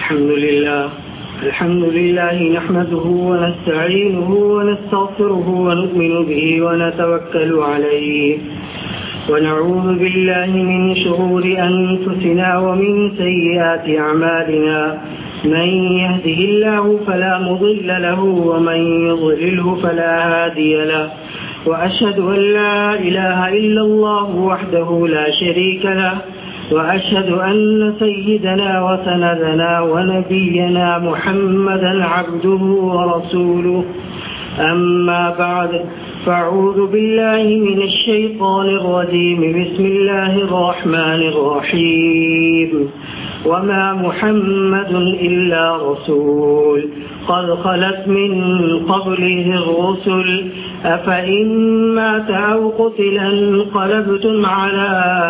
الحمد لله نحمده ونستعينه ونستغفره ونؤمن به ونتوكل عليه ونعوذ بالله من شرور أنفسنا ومن سيئات أعمالنا من يهده الله فلا مضل له ومن يضلله فلا هادي له وأشهد أن لا إله إلا الله وحده لا شريك له وأشهد أن سيدنا وسندنا ونبينا محمدا عبده ورسوله أما بعد فأعوذ بالله من الشيطان الرجيم بسم الله الرحمن الرحيم وما محمد إلا رسول قد خلت من قبله الرسل أفإن مات أو قتل انقلبتم على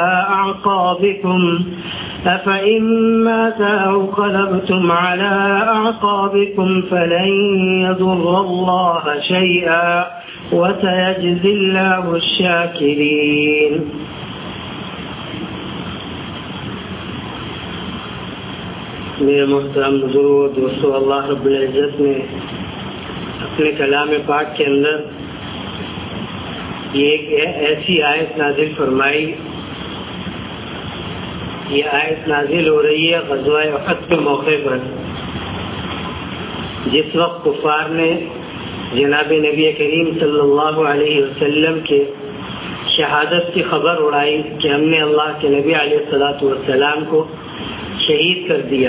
أعقابكم فلن يضر الله شيئا وسيجزي الله الشاكرين. میرے محترم بزرگوں دوستو، اللہ رب العزت نے اپنے کلام پاک کے اندر یہ ایک ایسی آیت نازل فرمائی. یہ آیت نازل ہو رہی ہے غزوہ احد کے موقع پر، جس وقت کفار نے جناب نبی کریم صلی اللہ علیہ وسلم کے شہادت کی خبر اڑائی کہ ہم نے اللہ کے نبی علیہ الصلوۃ والسلام کو شہید کر دیا.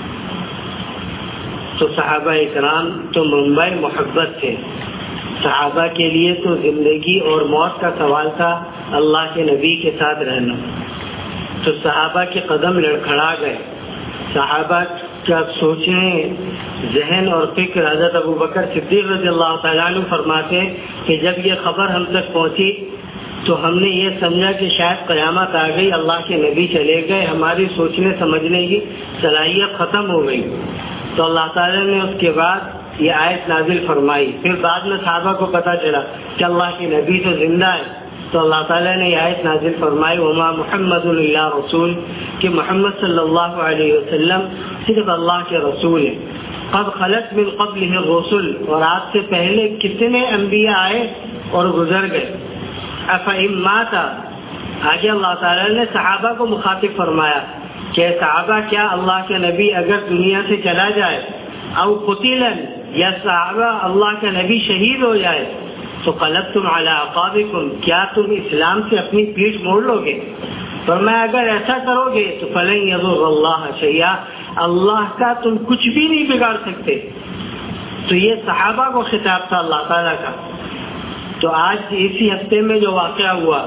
تو صحابہ اکرام تو منبع محبت تھے. صحابہ کے لیے تو زندگی اور موت کا سوال تھا اللہ کے نبی کے ساتھ رہنا. تو صحابہ کے قدم لڑکھڑا گئے. صحابہ کا سوچنے ذہن اور فکر حضرت ابوبکر صدیق رضی اللہ تعالیٰ عنہ فرماتے کہ جب یہ خبر ہم تک پہنچی تو ہم نے یہ سمجھا کہ شاید قیامت آ گئی، اللہ کے نبی چلے گئے، ہماری سوچنے سمجھنے کی صلاحیت ختم ہو گئی. تو اللہ تعالیٰ نے اس کے بعد یہ آیت نازل فرمائی. پھر بعد میں صحابہ کو پتہ چلا کہ اللہ کے نبی تو زندہ ہے، تو اللہ تعالیٰ نے یہ آیت نازل فرمائی وما محمد الا رسول، کہ محمد صلی اللہ علیہ وسلم صرف اللہ کے رسول ہیں. قد خلت من قبلہ الرسل، اور آپ سے پہلے کتنے انبیاء آئے اور گزر گئے. افإن مات، آگے اللہ تعالیٰ نے صحابہ کو مخاطب فرمایا کہ صحابہ کیا اللہ کے نبی اگر دنیا سے چلا جائے، او قتلا، یا صحابہ اللہ کا نبی شہید ہو جائے، تو قلبتم علی اعقابکم، کیا تم اسلام سے اپنی پیٹھ موڑ لو گے؟ فرمایا اگر ایسا کرو گے تو فلن یضر اللہ شیئا، اللہ کا تم کچھ بھی نہیں بگاڑ سکتے. تو یہ صحابہ کو خطاب تھا اللہ تعالیٰ کا. تو آج اسی ہفتے میں جو واقعہ ہوا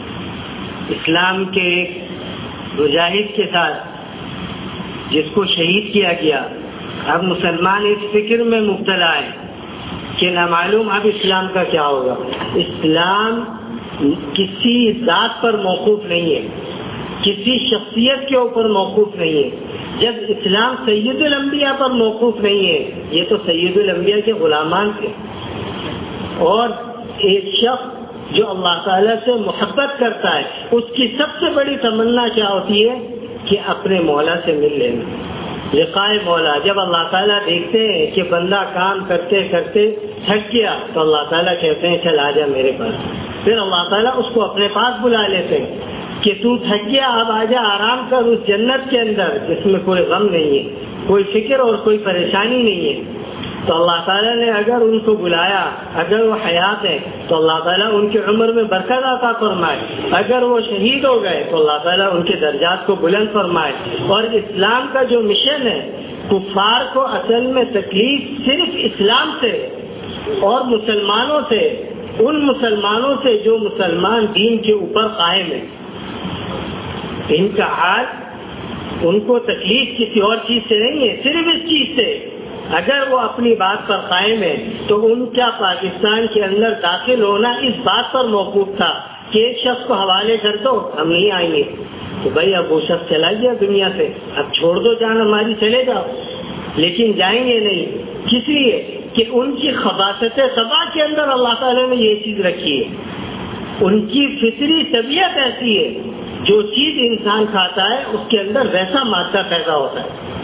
اسلام کے ایک مجاہد کے ساتھ جس کو شہید کیا گیا، اب مسلمان اس فکر میں مبتلا ہے کہ نامعلوم اب اسلام کا کیا ہوگا. اسلام کسی ذات پر موقوف نہیں ہے، کسی شخصیت کے اوپر موقوف نہیں ہے. جب اسلام سید الانبیاء پر موقوف نہیں ہے، یہ تو سید الانبیاء کے غلامان تھے. اور ایک شخص جو اللہ تعالیٰ سے محبت کرتا ہے، اس کی سب سے بڑی تمنا کیا ہوتی ہے کہ اپنے مولا سے مل لینا، لقائے مولا. جب اللہ تعالیٰ دیکھتے ہیں کہ بندہ کام کرتے کرتے تھک گیا تو اللہ تعالیٰ کہتے ہیں چل آجا میرے پاس. پھر اللہ تعالیٰ اس کو اپنے پاس بلا لیتے ہیں کہ تو تھک گیا، اب آجا آرام کر اس جنت کے اندر جس میں کوئی غم نہیں ہے، کوئی فکر اور کوئی پریشانی نہیں ہے. تو اللہ تعالیٰ نے اگر ان کو بلایا، اگر وہ حیات ہے تو اللہ تعالیٰ ان کی عمر میں برکت عطا فرمائے. اگر وہ شہید ہو گئے تو اللہ تعالیٰ ان کے درجات کو بلند فرمائے. اور اسلام کا جو مشن ہے، کفار کو اصل میں تکلیف صرف اسلام سے اور مسلمانوں سے، ان مسلمانوں سے جو مسلمان دین کے اوپر قائم ہیں، ان کا حال، ان کو تکلیف کسی اور چیز سے نہیں ہے، صرف اس چیز سے. اگر وہ اپنی بات پر قائم ہے تو ان کا پاکستان کے اندر داخل ہونا اس بات پر موقوف تھا کہ ایک شخص کو حوالے کر دو، ہم نہیں آئیں گے. تو بھائی اب وہ شخص چلا گیا دنیا سے، اب چھوڑ دو جان ہماری، چلے جاؤ. لیکن جائیں گے نہیں، کس لیے کہ ان کی خباثت طبع کے اندر اللہ تعالیٰ نے یہ چیز رکھی ہے. ان کی فطری طبیعت ایسی ہے جو چیز انسان کھاتا ہے اس کے اندر ویسا مادہ پیدا ہوتا ہے.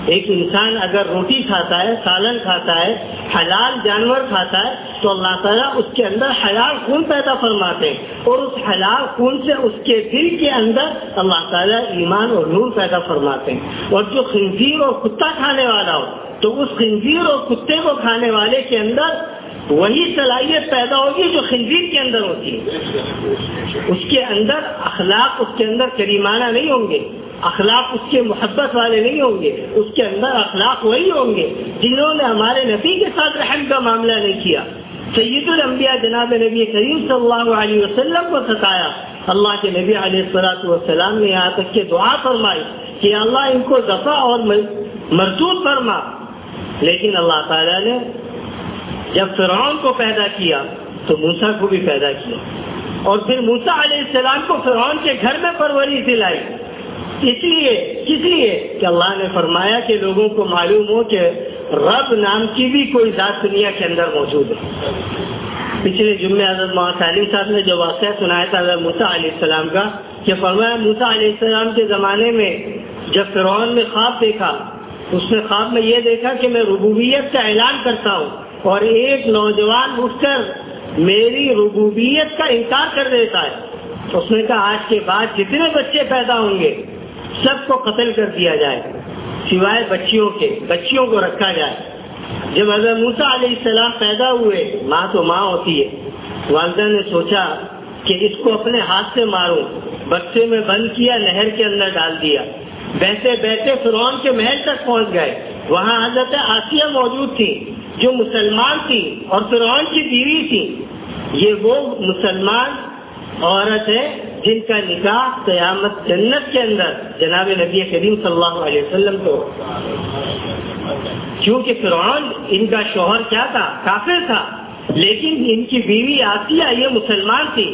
ایک انسان اگر روٹی کھاتا ہے، سالن کھاتا ہے، حلال جانور کھاتا ہے تو اللہ تعالیٰ اس کے اندر حلال خون پیدا فرماتے ہیں، اور اس حلال خون سے اس کے دل کے اندر اللہ تعالیٰ ایمان اور نور پیدا فرماتے ہیں۔ اور جو خنزیر اور کتا کھانے والا ہو تو اس خنزیر اور کتے کو کھانے والے کے اندر وہی صلاحیت پیدا ہوگی جو خنزیر کے اندر ہوتی ہے۔ اس کے اندر اخلاق، اس کے اندر کریمانہ نہیں ہوں گے، اخلاق اس کے محبت والے نہیں ہوں گے، اس کے اندر اخلاق وہی ہوں گے جنہوں نے ہمارے نبی کے ساتھ رحم کا معاملہ نہیں کیا۔ سید الانبیاء جناب نبی کریم صلی اللہ علیہ وسلم کو ستایا، اللہ کے نبی علیہ الصلوۃ والسلام نے یہاں تک کہ دعا فرمائی کہ اللہ ان کو دفع اور مردود فرما، لیکن اللہ تعالیٰ نے جب فرعون کو پیدا کیا تو موسیٰ کو بھی پیدا کیا، اور پھر موسیٰ علیہ السلام کو فرعون کے گھر میں پرورش دلائی۔ کس لیے کہ اللہ نے فرمایا کہ لوگوں کو معلوم ہو کہ رب نام کی بھی کوئی ذات دنیا کے اندر موجود ہے۔ پچھلے جمعے حضرت مولانا سالم صاحب نے جو واقعہ سنایا تھا حضرت موسیٰ علیہ السلام کا، کہ فرمایا موسیٰ علیہ السلام کے زمانے میں جب فرعون نے خواب دیکھا، اس نے خواب میں یہ دیکھا کہ میں ربوبیت کا اعلان کرتا ہوں، اور ایک نوجوان اٹھ کر میری ربوبیت کا انکار کر دیتا ہے۔ اس نے کہا آج کے بعد جتنے بچے پیدا ہوں گے سب کو قتل کر دیا جائے سوائے بچیوں کے، بچیوں کو رکھا جائے۔ جب حضرت موسیٰ علیہ السلام پیدا ہوئے، ماں تو ماں ہوتی ہے، والدہ نے سوچا کہ اس کو اپنے ہاتھ سے ماروں، بکسے میں بند کیا، نہر کے اندر ڈال دیا۔ بہتے بہتے فرعون کے محل تک پہنچ گئے، وہاں حضرت آسیہ موجود تھی جو مسلمان تھی اور فرعون کی بیوی تھی۔ یہ وہ مسلمان عورت ہے جن کا نکاح قیامت جنت کے اندر جناب نبی کریم صلی اللہ علیہ وسلم کو، کیونکہ فرعون ان کا شوہر کیا تھا؟ کافر تھا، لیکن ان کی بیوی آسیہ یہ مسلمان تھی۔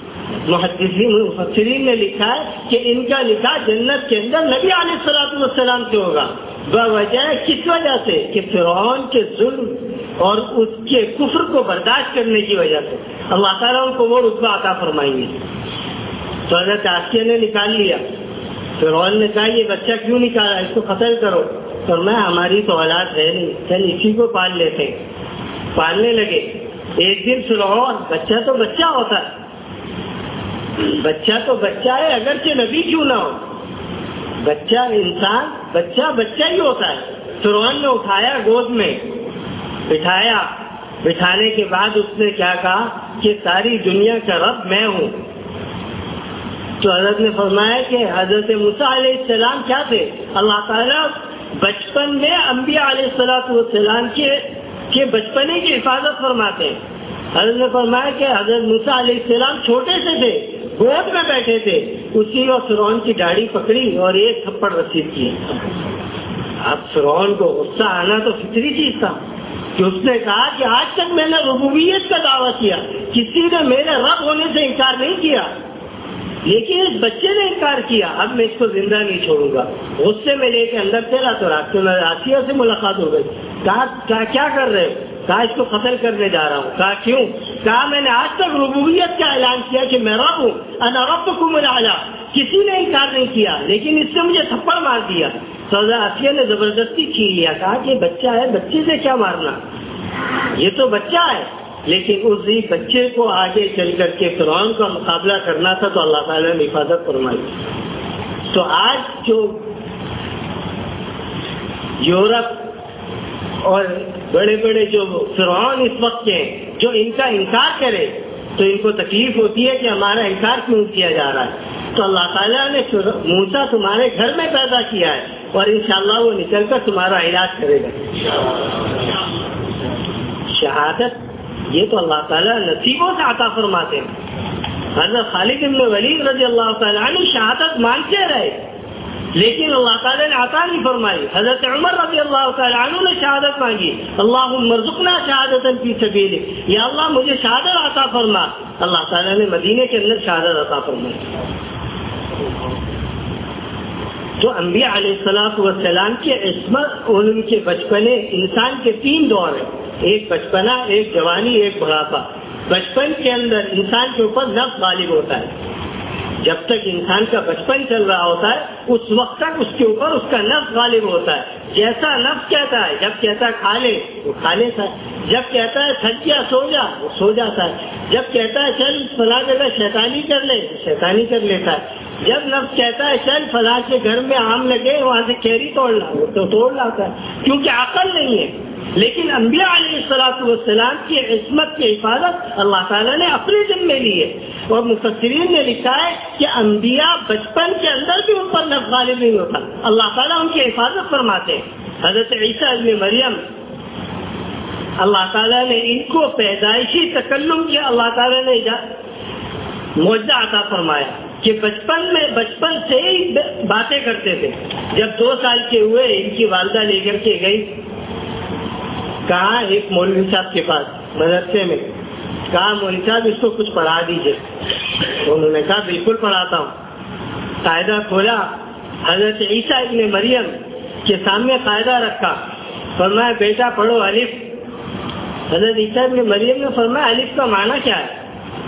مفسرین نے لکھا ہے کہ ان کا نکاح جنت کے اندر نبی علیہ الصلوۃ والسلام سے ہوگا، بوجہ کس وجہ سے کہ فرعون کے ظلم اور اس کے کفر کو برداشت کرنے کی وجہ سے اللہ تعالیٰ ان کو وہ رتبہ عطا فرمائیں گے۔ تو حضرت آسیہ نے نکال لیا، فرعون نے کہا یہ بچہ کیوں نکالا، اس کو قتل کرو۔ فرمایا ہماری تو اولاد ہے نہیں، چل اسی کو پال لیتے۔ پالنے لگے، ایک دن فرعون، بچہ تو بچہ ہوتا ہے، بچہ تو بچہ ہے اگرچہ نبی کیوں نہ ہو، بچہ انسان بچہ ہی ہوتا ہے۔ فرعون نے اٹھایا، گود میں بٹھایا، بٹھانے کے بعد اس نے کیا کہا کہ ساری دنیا کا رب میں ہوں۔ تو حضرت نے فرمایا کہ حضرت موسیٰ علیہ السلام کیا تھے؟ اللہ تعالیٰ بچپن میں انبیاء علیہ الصلوۃ والسلام کے بچپنے کی حفاظت فرماتے ہیں۔ حضرت نے فرمایا کہ حضرت موسیٰ علیہ السلام چھوٹے سے تھے، گود میں بیٹھے تھے، اسی وقت فرعون کی داڑھی پکڑی اور ایک تھپڑ رسید کیا۔ اب فرعون کو غصہ آنا تو فطری چیز تھا کہ اس نے کہا کہ آج تک میں نے ربوبیت کا دعویٰ کیا، کسی نے میرے رب ہونے سے انکار نہیں کیا، لیکن اس بچے نے انکار کیا، اب میں اس کو زندہ نہیں چھوڑوں گا۔ غصے میں لے کے اندر چلا تو راستے میں آسیہ سے ملاقات ہو گئی۔ کہا کیا کر رہے ہو؟ کہا اس کو قتل کرنے جا رہا ہوں۔ کہا کیوں؟ کہا میں نے آج تک ربوبیت کا اعلان کیا کہ میں رب ہوں، انا ربکم الاعلی، کسی نے انکار نہیں کیا، لیکن اس نے مجھے تھپڑ مار دیا۔ تو آسیہ نے زبردستی چھین لیا، کہا کہ بچہ ہے، بچے سے کیا مارنا، یہ تو بچہ ہے۔ لیکن اسی بچے کو آگے چل کر کے فرعون کا مقابلہ کرنا تھا تو اللہ تعالیٰ نے حفاظت فرمائی۔ تو آج جو یورپ اور بڑے بڑے جو فرعون اس وقت کے جو ان کا انکار کرے تو ان کو تکلیف ہوتی ہے کہ ہمارا انکار کیوں کیا جا رہا ہے۔ تو اللہ تعالیٰ نے موسیٰ تمہارے گھر میں پیدا کیا ہے اور انشاءاللہ وہ نکل کر تمہارا علاج کرے گا۔ شہادت یہ تو اللہ تعالیٰ نصیبوں سے عطا فرماتے ہیں۔ حضرت خالد بن ولید رضی اللہ تعالیٰ عنہ شہادت مانگتے رہے لیکن اللہ تعالیٰ نے عطا نہیں فرمائی۔ حضرت عمر رضی اللہ تعالیٰ عنہ نے شہادت مانگی، اللہم ارزقنا شہادتا فی سبیلک، یا اللہ مجھے شہادت عطا فرما۔ اللہ تعالیٰ نے مدینے کے اندر شہادت عطا فرمائی۔ تو انبیاء علیہ الصلوۃ والسلام کی عصمت اور ان کے بچپنے، انسان کے تین دور ہیں، ایک بچپنا، ایک جوانی، ایک بڑھاپا۔ بچپن کے اندر انسان کے اوپر نفس غالب ہوتا ہے، جب تک انسان کا بچپن چل رہا ہوتا ہے اس وقت تک اس کے اوپر اس کا نفس غالب ہوتا ہے، جیسا نفس کہتا ہے، جب کہتا ہے کھا لے وہ کھا لیتا ہے، جب کہتا ہے تھک گیا سو جا وہ سو جاتا ہے، جب کہتا ہے چل فلاں جگہ شیطانی کر لے شیطانی کر لیتا ہے، جب نفس کہتا ہے چل فلاں کے گھر میں آم لگے وہاں سے کیری توڑ لا وہ تو توڑ لاتا ہے، کیونکہ عقل نہیں ہے۔ لیکن انبیاء علیہ الصلوۃ والسلام کی عصمت کی حفاظت اللہ تعالیٰ نے اپنے ذمے لی ہے، اور مفسرین نے لکھا ہے کہ انبیاء بچپن کے اندر بھی ان پر نفس غالب نہیں ہوتا، اللہ تعالیٰ ان کی حفاظت فرماتے ہیں۔ حضرت عیسیٰ ابن مریم اللہ تعالیٰ نے ان کو پیدائشی تکلم کیا، اللہ تعالیٰ نے معجزہ عطا فرمایا کہ بچپن سے ہی باتیں کرتے تھے۔ جب 2 سال کے ہوئے ان کی والدہ لے کر کے گئی، کہا ایک مولوی صاحب کے پاس مدرسے میں، کہا مولوی صاحب اس کو کچھ پڑھا دیجیے، انہوں نے کہا بالکل پڑھاتا ہوں۔ قاعدہ کھولا، حضرت عیسیٰ ابن مریم کے سامنے قاعدہ رکھا، فرمایا بیٹا پڑھو الف۔ حضرت عیسیٰ ابن مریم نے فرمایا الف کا معنی کیا ہے؟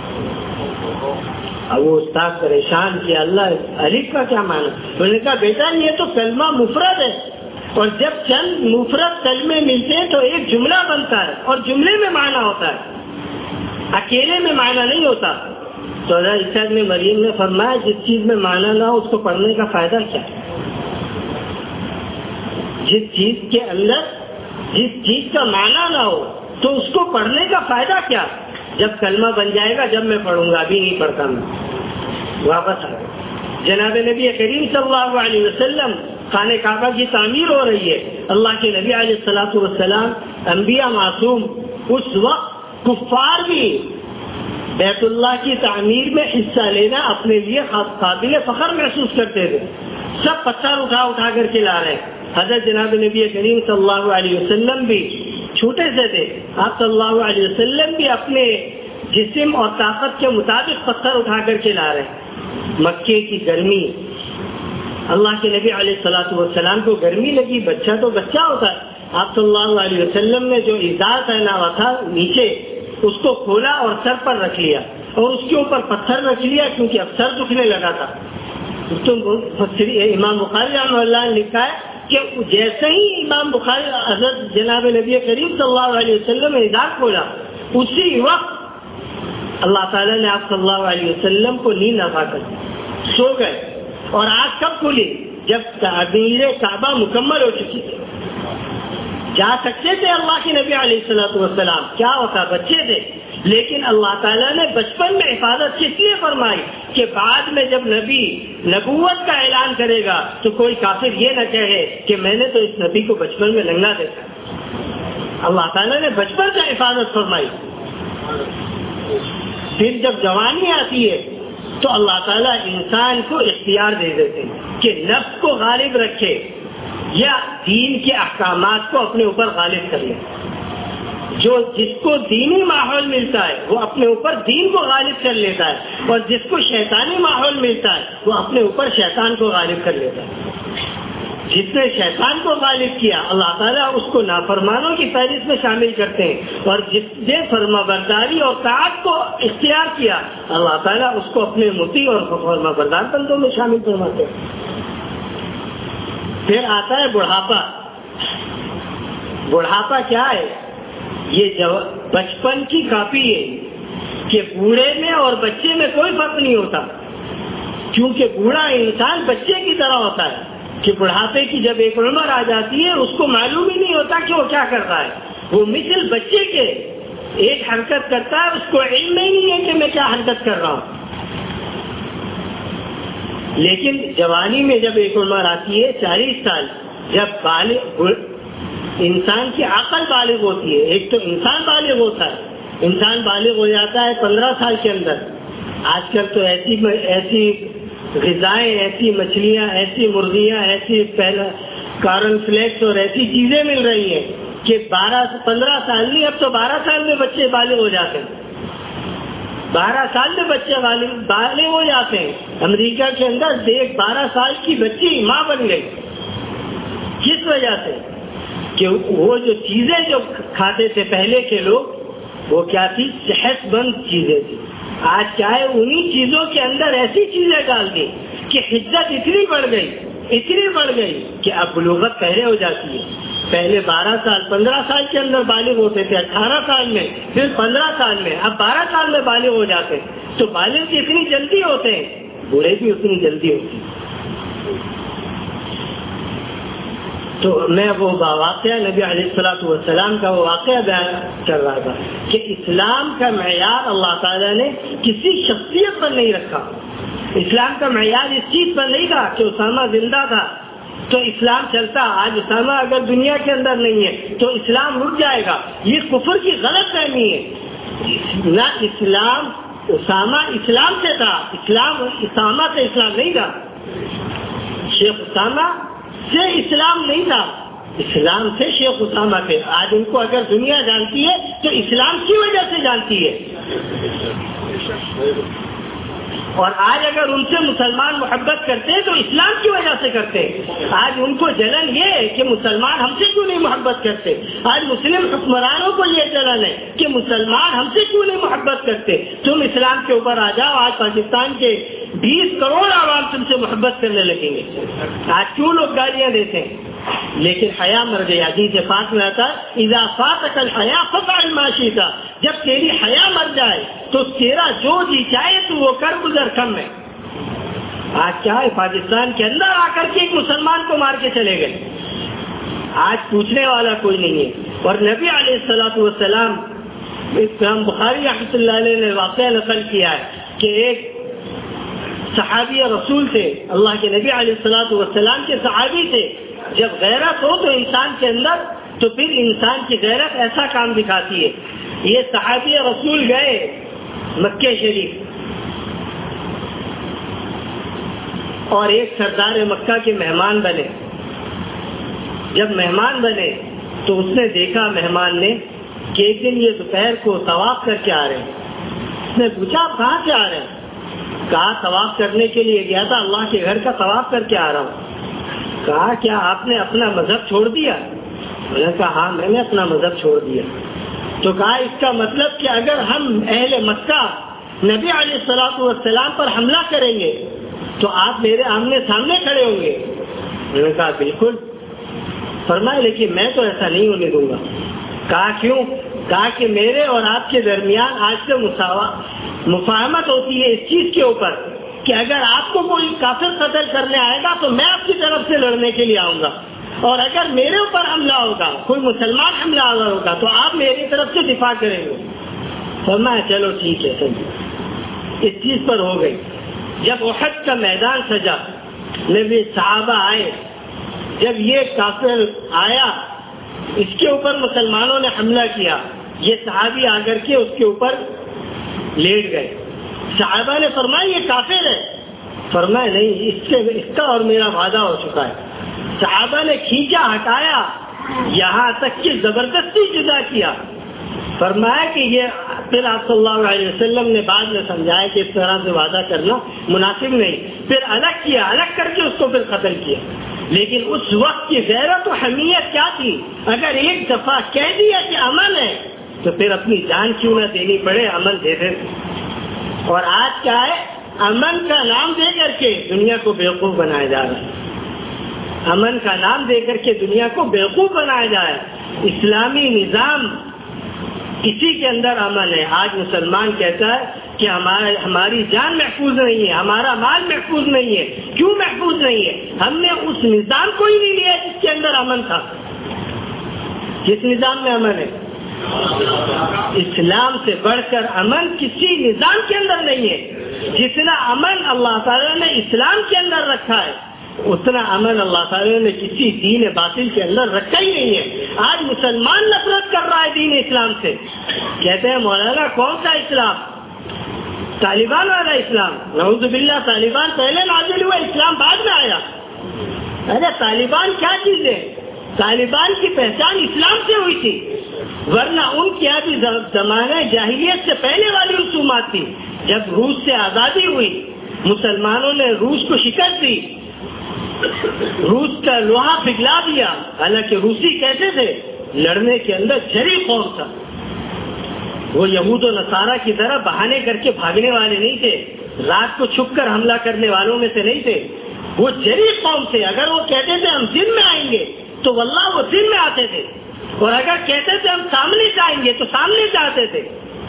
اب وہ استاد پریشان کیا، اللہ الف کا کیا معنی؟ انہوں نے کہا بیٹا یہ تو کلمہ مفرد ہے، اور جب چند مفرد کلمے ملتے ہیں تو ایک جملہ بنتا ہے، اور جملے میں معنی ہوتا ہے، اکیلے میں معنی نہیں ہوتا۔ تو حضرت عیسیٰ ابن مریم نے فرمایا جس چیز میں معنی نہ ہو اس کو پڑھنے کا فائدہ کیا؟ جس چیز کے اندر جس چیز کا معنی نہ ہو تو اس کو پڑھنے کا فائدہ کیا؟ جب کلمہ بن جائے گا جب میں پڑھوں گا، ابھی نہیں پڑھتا میں۔ واپس آ جناب نبی کریم صلی اللہ علیہ وسلم، خانہ کعبہ کی تعمیر ہو رہی ہے، اللہ کے نبی علیہ الصلوۃ والسلام انبیاء معصوم، اس وقت کفار بھی بیت اللہ کی تعمیر میں حصہ لینا اپنے لیے قابل فخر محسوس کرتے تھے، سب پتھر اٹھا کر کے لا رہے ہیں۔ حضرت جناب نبی کریم صلی اللہ علیہ وسلم بھی چھوٹے سے تھے، آپ صلی اللہ علیہ وسلم بھی اپنے جسم اور طاقت کے مطابق پتھر اٹھا کر کے لا رہے ہیں۔ مکے کی گرمی، اللہ کے نبی علیہ الصلوۃ والسلام کو گرمی لگی، بچہ تو بچہ ہوتا ہے، آپ صلی اللہ علیہ وسلم نے جو ازار پہنا ہوا تھا نیچے اس کو کھولا اور سر پر رکھ لیا، اور اس کے اوپر پتھر رکھ لیا کیونکہ اب سر دکھنے لگا تھا۔ تو امام بخاری رحمہ اللہ نے لکھا ہے کہ جیسے ہی امام بخاری حضرت جناب نبی کریم صلی اللہ علیہ وسلم نے ازار کھولا، اسی وقت اللہ تعالیٰ نے آپ صلی اللہ علیہ وسلم کو نیند عطا کر سو گئے، اور آنکھ کب کھلی؟ جب تعمیر کعبہ مکمل ہو چکی تھی۔ جا سکتے تھے اللہ کے نبی علیہ الصلوۃ والسلام، کیا ہوتا بچے تھے، لیکن اللہ تعالیٰ نے بچپن میں حفاظت کس لیے فرمائی کہ بعد میں جب نبی نبوت کا اعلان کرے گا تو کوئی کافر یہ نہ کہے کہ میں نے تو اس نبی کو بچپن میں ننگا دیکھا۔ اللہ تعالیٰ نے بچپن سے حفاظت فرمائی۔ پھر جب جوانی آتی ہے تو اللہ تعالیٰ انسان کو اختیار دے دیتے ہیں کہ نفس کو غالب رکھے یا دین کے احکامات کو اپنے اوپر غالب کر لے۔ جس کو دینی ماحول ملتا ہے وہ اپنے اوپر دین کو غالب کر لیتا ہے، اور جس کو شیطانی ماحول ملتا ہے وہ اپنے اوپر شیطان کو غالب کر لیتا ہے۔ جس نے شیطان کو غالب کیا اللہ تعالیٰ اس کو نافرمانوں کی فہرست میں شامل کرتے ہیں، اور جس نے فرما برداری اور طاعت کو اختیار کیا اللہ تعالیٰ اس کو اپنے مطیع اور فرما بردار بندوں میں شامل فرماتے ہیں۔ پھر آتا ہے بڑھاپا۔ بڑھاپا کیا ہے؟ یہ بچپن کی کاپی ہے کہ بوڑھے میں اور بچے میں کوئی فرق نہیں ہوتا، کیونکہ بوڑھا انسان بچے کی طرح ہوتا ہے کہ بڑھاپے کی جب ایک عمر آ جاتی ہے اس کو معلوم ہی نہیں ہوتا کہ وہ کیا کرتا ہے، وہ مثل بچے کے ایک حرکت کرتا ہے، اس کو علم ہی نہیں ہے کہ میں کیا حرکت کر رہا ہوں۔ لیکن جوانی میں جب ایک عمر آتی ہے 40 سال، جب انسان کی عقل بالغ ہوتی ہے، ایک تو انسان بالغ ہوتا ہے، انسان بالغ ہو جاتا ہے 15 سال کے اندر۔ آج کل تو ایسی غذائیں، ایسی مچھلیاں، ایسی مرغیاں، ایسی کارن فلیکس اور ایسی چیزیں مل رہی ہیں کہ 15 سال نہیں، اب تو 12 سال میں بچے بالغ ہو جاتے ہیں۔ 12 سال میں بچے بالغ ہو جاتے ہیں۔ امریکہ کے اندر دیکھ 12 سال کی بچی ماں بن گئی۔ کس وجہ سے؟ کہ وہ جو چیزیں جو کھاتے تھے پہلے کے لوگ وہ کیا تھی؟ صحت مند چیزیں تھی۔ آج کیا ہے؟ انہی چیزوں کے اندر ایسی چیزیں ڈال دی کہ حدت اتنی بڑھ گئی اتنی بڑھ گئی کہ اب بلوغت پہلے ہو جاتی ہے. پہلے 12 سال 15 سال کے اندر بالغ ہوتے تھے، 18 سال میں، پھر 15 سال میں، اب 12 سال میں بالغ ہو جاتے. تو بالغ بھی اتنی جلدی ہوتے ہیں، بوڑھے بھی اتنی جلدی ہوتے ہیں. تو میں وہ واقعہ نبی علیہ الصلوۃ والسلام کا وہ واقعہ بیان کر رہا تھا کہ اسلام کا معیار اللہ تعالیٰ نے کسی شخصیت پر نہیں رکھا. اسلام کا معیار اس چیز پر نہیں تھا کہ اسامہ زندہ تھا تو اسلام چلتا. آج اسامہ اگر دنیا کے اندر نہیں ہے تو اسلام رک جائے گا. یہ کفر کی غلط فہمی ہے. نہ اسلام اسامہ اسلام سے تھا، اسلام اسامہ سے اسلام نہیں تھا. شیخ اسامہ سے اسلام نہیں تھا، اسلام سے شیخ اسامہ تھے. آج ان کو اگر دنیا جانتی ہے تو اسلام کی وجہ سے جانتی ہے. اور آج اگر ان سے مسلمان محبت کرتے ہیں تو اسلام کی وجہ سے کرتے ہیں. آج ان کو جلن یہ ہے کہ مسلمان ہم سے کیوں نہیں محبت کرتے. آج مسلم حکمرانوں کو یہ جلن ہے کہ مسلمان ہم سے کیوں نہیں محبت کرتے. تم اسلام کے اوپر آ جاؤ، آج پاکستان کے 20 کروڑ عوام تم سے محبت کرنے لگیں گے. آج کیوں لوگ گالیاں دیتے ہیں؟ لیکن حیا مر گئی. حدیث پاک میں آتا ہے اذا فاتك الحیا ففعل ما شئت. جب تیری حیا مر جائے تو تیرا جو جی چاہے تو وہ کر گزر کم ہے. آج کیا ہے، پاکستان کے اندر آ کر کے ایک مسلمان کو مار کے چلے گئے. آج پوچھنے والا کوئی نہیں ہے. اور نبی علیہ الصلوۃ والسلام، امام بخاری رحمۃ اللہ علیہ نے واقعہ نقل کیا ہے کہ ایک صحابی رسول تھے، اللہ کے نبی علیہ الصلوۃ والسلام کے صحابی تھے. جب غیرت ہو تو انسان کے اندر تو پھر انسان کی غیرت ایسا کام دکھاتی ہے. یہ صحابی رسول گئے مکہ شریف اور ایک سردار مکہ کے مہمان بنے. جب مہمان بنے تو اس نے دیکھا مہمان نے کہ ایک دن یہ دوپہر کو طواف کر کے آ رہے ہیں. اس نے پوچھا آپ کہاں سے آ رہے ہیں؟ کہا طواف کرنے کے لیے گیا تھا، اللہ کے گھر کا طواف کر کے آ رہا ہوں. کہا کیا آپ نے اپنا مذہب چھوڑ دیا؟ میں نے کہا ہاں میں نے اپنا مذہب چھوڑ دیا. تو کہا اس کا مطلب کہ اگر ہم اہل مکہ نبی علیہ الصلوۃ والسلام پر حملہ کریں گے تو آپ میرے آمنے سامنے کھڑے ہوں گے؟ میں نے کہا بالکل. فرمایا لیکن میں تو ایسا نہیں ہونے دوں گا. کہا کیوں؟ کہا کہ میرے اور آپ کے درمیان آج سے مفاہمت ہوتی ہے اس چیز کے اوپر کہ اگر آپ کو کوئی کافر قتل کرنے آئے گا تو میں آپ کی طرف سے لڑنے کے لیے آؤں گا، اور اگر میرے اوپر حملہ ہوگا، کوئی مسلمان حملہ ہوگا تو آپ میری طرف سے دفاع کریں گے. فرمایا چلو ٹھیک ہے. اس چیز پر ہو گئی. جب احد کا میدان سجا، نبی صحابہ آئے، جب یہ کافر آیا اس کے اوپر مسلمانوں نے حملہ کیا، یہ صحابی آ کر کے اس کے اوپر لیٹ گئے. صحابہ نے فرمایا یہ کافر ہے. فرمایا نہیں، اس کا اور میرا وعدہ ہو چکا ہے. صحابہ نے کھینچا، ہٹایا، یہاں تک کہ زبردستی جدا کیا. فرمایا کہ یہ پھر آپ صلی اللہ علیہ وسلم نے بعد میں سمجھایا کہ اس طرح سے وعدہ کرنا مناسب نہیں. پھر الگ کیا، الگ کر کے اس کو پھر قتل کیا. لیکن اس وقت کی غیرت و حمیت کیا تھی؟ اگر ایک دفعہ کہہ دیا کہ امن ہے تو پھر اپنی جان کیوں نہ دینی پڑے، امن دے دے. اور آج کیا ہے، امن کا نام دے کر کے دنیا کو بیوقوف بنایا جا رہا ہے. امن کا نام دے کر کے دنیا کو بیوقوف بنایا جائے. اسلامی نظام کسی کے اندر امن ہے. آج مسلمان کہتا ہے کہ ہماری جان محفوظ نہیں ہے، ہمارا مال محفوظ نہیں ہے. کیوں محفوظ نہیں ہے؟ ہم نے اس نظام کو ہی نہیں لیا جس کے اندر امن تھا. جس نظام میں امن ہے، اسلام سے بڑھ کر امن کسی نظام کے اندر نہیں ہے. جتنا امن اللہ تعالیٰ نے اسلام کے اندر رکھا ہے اتنا امن اللہ تعالیٰ نے کسی دین باطل کے اندر رکھا ہی نہیں ہے. آج مسلمان نفرت کر رہا ہے دین اسلام سے. کہتے ہیں مولانا کون سا اسلام؟ طالبان والا اسلام. نعوذ باللہ، طالبان پہلے نازل ہوا، اسلام بعد میں آیا. ارے طالبان کیا چیز ہے؟ طالبان کی پہچان اسلام سے ہوئی تھی، ورنہ ان کی ابھی زمانہ جاہلیت سے پہلے والی رسومات تھی. جب روس سے آزادی ہوئی، مسلمانوں نے روس کو شکست دی، روس کا لوہا پگھلا دیا. حالانکہ روسی کیسے تھے؟ لڑنے کے اندر جری قوم تھا. وہ یہود و نصارہ کی طرح بہانے کر کے بھاگنے والے نہیں تھے، رات کو چھپ کر حملہ کرنے والوں میں سے نہیں تھے. وہ جری قوم تھے. اگر وہ کہتے تھے ہم دن میں آئیں گے تو واللہ وہ دن میں آتے تھے, اور اگر کہتے تھے ہم سامنے جائیں گے تو سامنے جاتے تھے.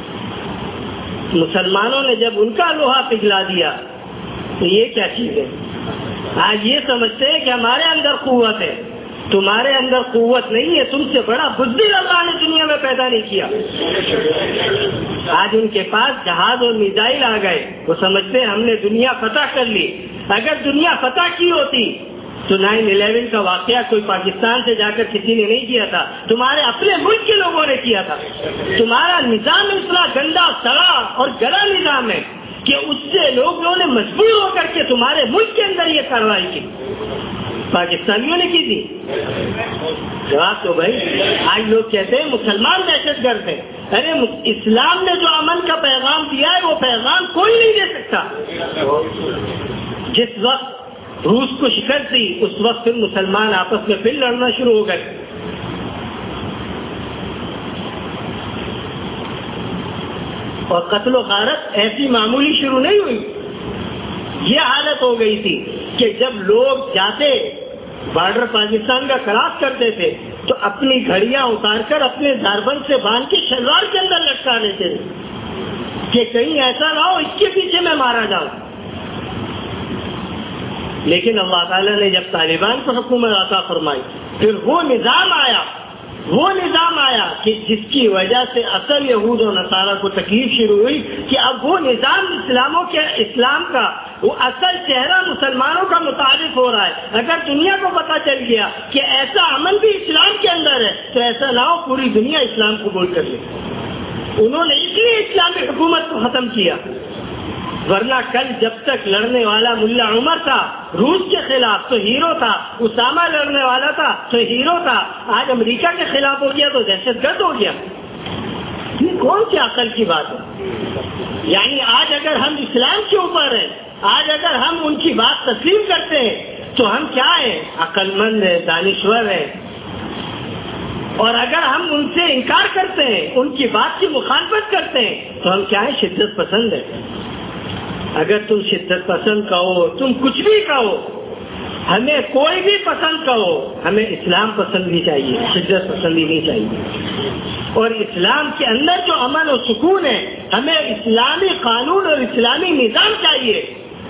مسلمانوں نے جب ان کا لوہا پگھلا دیا تو یہ کیا چیز ہے؟ آج یہ سمجھتے ہیں کہ ہمارے اندر قوت ہے. تمہارے اندر قوت نہیں ہے, تم سے بڑا بزدل اللہ نے دنیا میں پیدا نہیں کیا. آج ان کے پاس جہاز اور میزائل آ گئے, وہ سمجھتے ہیں ہم نے دنیا فتح کر لی. اگر دنیا فتح کی ہوتی تو 9/11 کا واقعہ کوئی پاکستان سے جا کر کسی نے نہیں کیا تھا, تمہارے اپنے ملک کے لوگوں نے کیا تھا. تمہارا نظام اتنا گندا سڑا اور گلا نظام ہے کہ اس سے لوگوں نے مجبور ہو کر کے تمہارے ملک کے اندر یہ کارروائی کی. پاکستانیوں نے کی تھی. جواب تو بھائی آج لوگ کہتے ہیں مسلمان دہشت گرد ہیں. ارے اسلام نے جو امن کا پیغام دیا ہے وہ پیغام کوئی نہیں دے سکتا. جس وقت روس کو شکست دی اس وقت پھر مسلمان آپس میں پھر لڑنا شروع ہو گئے. اور قتل و غارت ایسی معمولی شروع نہیں ہوئی. یہ حالت ہو گئی تھی کہ جب لوگ جاتے بارڈر پاکستان کا کراس کرتے تھے تو اپنی گھڑیاں اتار کر اپنے داربند سے باندھ کے شلوار کے اندر لٹکا لیتے تھے کہ کہیں ایسا نہ ہو اس کے پیچھے میں مارا جاؤں. لیکن اللہ تعالیٰ نے جب طالبان کو حکومت عطا فرمائی پھر وہ نظام آیا کہ جس کی وجہ سے اصل یہود و نصارہ کو تکلیف شروع ہوئی کہ اب وہ نظام اسلام کا وہ اصل چہرہ مسلمانوں کا متعارف ہو رہا ہے. اگر دنیا کو پتہ چل گیا کہ ایسا عمل بھی اسلام کے اندر ہے تو ایسا نہ ہو پوری دنیا اسلام قبول کر لے. انہوں نے اس لیے اسلامی حکومت کو ختم کیا, ورنہ کل جب تک لڑنے والا ملا عمر تھا روس کے خلاف تو ہیرو تھا, اسامہ لڑنے والا تھا تو ہیرو تھا. آج امریکہ کے خلاف ہو گیا تو دہشت گرد ہو گیا. یہ کون سی عقل کی بات ہے؟ یعنی آج اگر ہم اسلام کے اوپر ہیں, آج اگر ہم ان کی بات تسلیم کرتے ہیں تو ہم کیا ہیں؟ عقل مند ہیں, دانشور ہیں. اور اگر ہم ان سے انکار کرتے ہیں, ان کی بات کی مخالفت کرتے ہیں تو ہم کیا ہیں؟ شدت پسند ہیں. اگر تم شدت پسند کہو, تم کچھ بھی کہو, ہمیں کوئی بھی پسند کہو, ہمیں اسلام پسند بھی چاہیے, شدت پسندی نہیں چاہیے. اور اسلام کے اندر جو امن و سکون ہے, ہمیں اسلامی قانون اور اسلامی نظام چاہیے.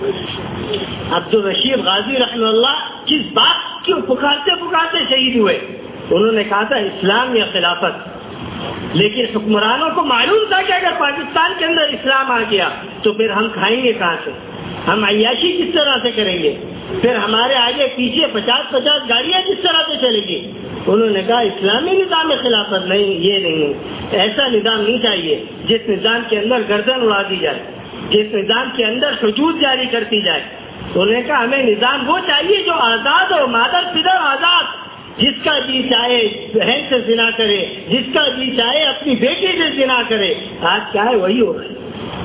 عبدالرشید غازی رحمہ اللہ کس بات کی پکارتے شہید ہوئے؟ انہوں نے کہا تھا اسلام یا خلافت. لیکن حکمرانوں کو معلوم تھا کہ اگر پاکستان کے اندر اسلام آ گیا تو پھر ہم کھائیں گے کہاں سے, ہم عیاشی کس طرح سے کریں گے, پھر ہمارے آگے پیچھے 50 گاڑیاں کس طرح سے چلے گی. انہوں نے کہا اسلامی نظام خلافت نہیں, یہ نہیں, ایسا نظام نہیں چاہیے جس نظام کے اندر گردن اڑا دی جائے, جس نظام کے اندر حدود جاری کرتی جائے. انہوں نے کہا ہمیں نظام وہ چاہیے جو آزاد ہو, مادر پدر آزاد, جس کا جی چاہے بہن سے زنا کرے, جس کا جی چاہے اپنی بیٹی سے زنا کرے. آج کیا ہے وہی ہو رہا ہے.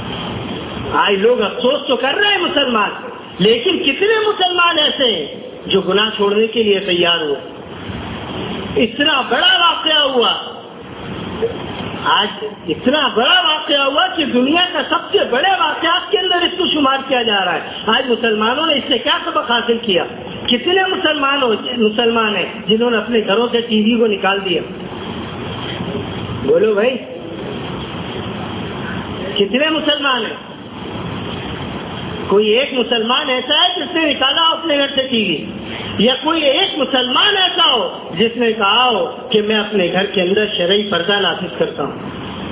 آج لوگ افسوس تو کر رہے ہیں مسلمان, لیکن کتنے مسلمان ایسے ہیں جو گناہ چھوڑنے کے لیے تیار ہوئے. اتنا بڑا واقعہ ہوا, آج اتنا بڑا واقعہ ہوا کہ دنیا کا سب سے بڑے واقعات کے اندر اس کو شمار کیا جا رہا ہے. آج مسلمانوں نے اس سے کیا سبق حاصل کیا؟ کتنے مسلمان ہیں جنہوں نے اپنے گھروں سے ٹی وی کو نکال دیا؟ بولو بھائی, کتنے مسلمان ہیں؟ کوئی ایک مسلمان ایسا ہے جس نے نکالا اپنے گھر سے ٹی وی, یا کوئی ایک مسلمان ایسا ہو جس نے کہا ہو کہ میں اپنے گھر کے اندر شرعی پردہ نافذ کرتا ہوں؟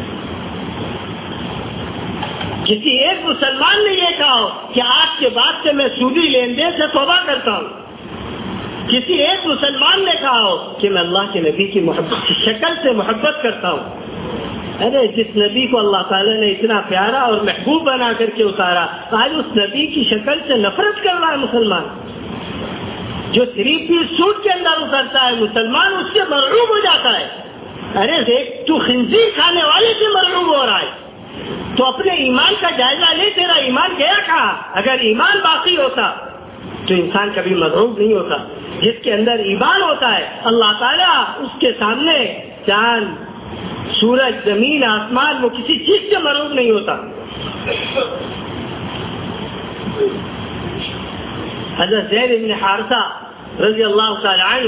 کسی ایک مسلمان نے یہ کہا ہو کہ آج کے بعد سے میں سودی لین دین سے توبہ کرتا ہوں؟ کسی ایک مسلمان نے کہا ہو کہ میں اللہ کے نبی کی محبت کی شکل سے محبت کرتا ہوں؟ ارے جس نبی کو اللہ تعالیٰ نے اتنا پیارا اور محبوب بنا کر کے اتارا, آج اس نبی کی شکل سے نفرت کر رہا ہے مسلمان. جو 3 پیس سوٹ کے اندر اترتا ہے مسلمان اس سے مرعوب ہو جاتا ہے. ارے دیکھ, تو خنزیر کھانے والے سے مرعوب ہو رہا ہے, تو اپنے ایمان کا جائزہ لے, تیرا ایمان گیا کہاں؟ اگر ایمان باقی ہوتا تو انسان کبھی مرعوب نہیں ہوتا. جس کے اندر ایمان ہوتا ہے اللہ تعالیٰ اس کے سامنے چاند, سورج, زمین, آسمان, وہ کسی چیز سے مرعوب نہیں ہوتا. حضرت زید بن حارثہ رضی اللہ تعالی عنہ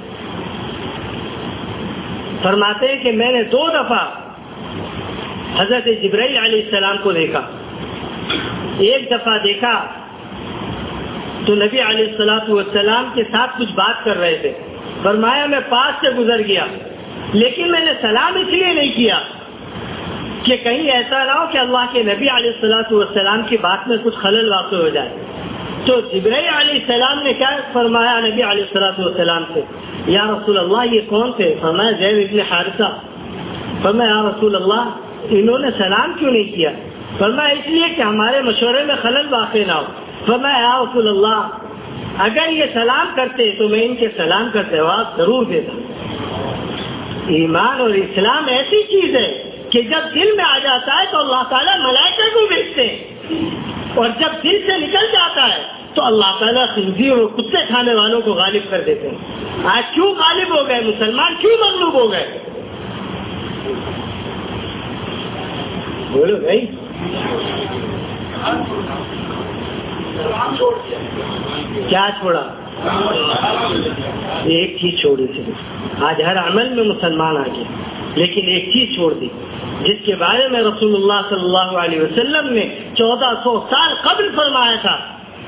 فرماتے ہیں کہ میں نے 2 دفعہ حضرت جبرائیل علیہ السلام کو دیکھا. ایک دفعہ دیکھا تو نبی علیہ الصلوۃ والسلام کے ساتھ کچھ بات کر رہے تھے. فرمایا میں پاس سے گزر گیا, لیکن میں نے سلام اس لیے نہیں کیا کہ کہیں ایسا نہ ہو کہ اللہ کے نبی علیہ الصلوۃ والسلام کی بات میں کچھ خلل واقع ہو جائے. تو جبرائیل علیہ السلام نے کیا فرمایا نبی علیہ الصلوۃ والسلام سے, یا رسول اللہ یہ کون تھے؟ فرمایا زید بن حارثہ. فرمایا یا رسول اللہ انہوں نے سلام کیوں نہیں کیا؟ فرمایا اس لیے کہ ہمارے مشورے میں خلل واقع نہ ہو. فرمایا یا رسول اللہ اگر یہ سلام کرتے تو میں ان کے سلام کا جواب ضرور دیتا. ایمان اور اسلام ایسی چیز ہے کہ جب دل میں آ جاتا ہے تو اللہ تعالیٰ ملائکہ کو بھیجتے ہیں, اور جب دل سے نکل جاتا ہے تو اللہ تعالیٰ خنزیر اور کتے کھانے والوں کو غالب کر دیتے ہیں. آج کیوں غالب ہو گئے مسلمان, کیوں مغلوب ہو گئے؟ بولو بھائی. کیا چھوڑا؟ ایک چیز چھوڑی تھی. آج ہر عمل میں مسلمان آ گیا, لیکن ایک چیز چھوڑ دی جس کے بارے میں رسول اللہ صلی اللہ علیہ وسلم نے 1400 سال قبل فرمایا تھا.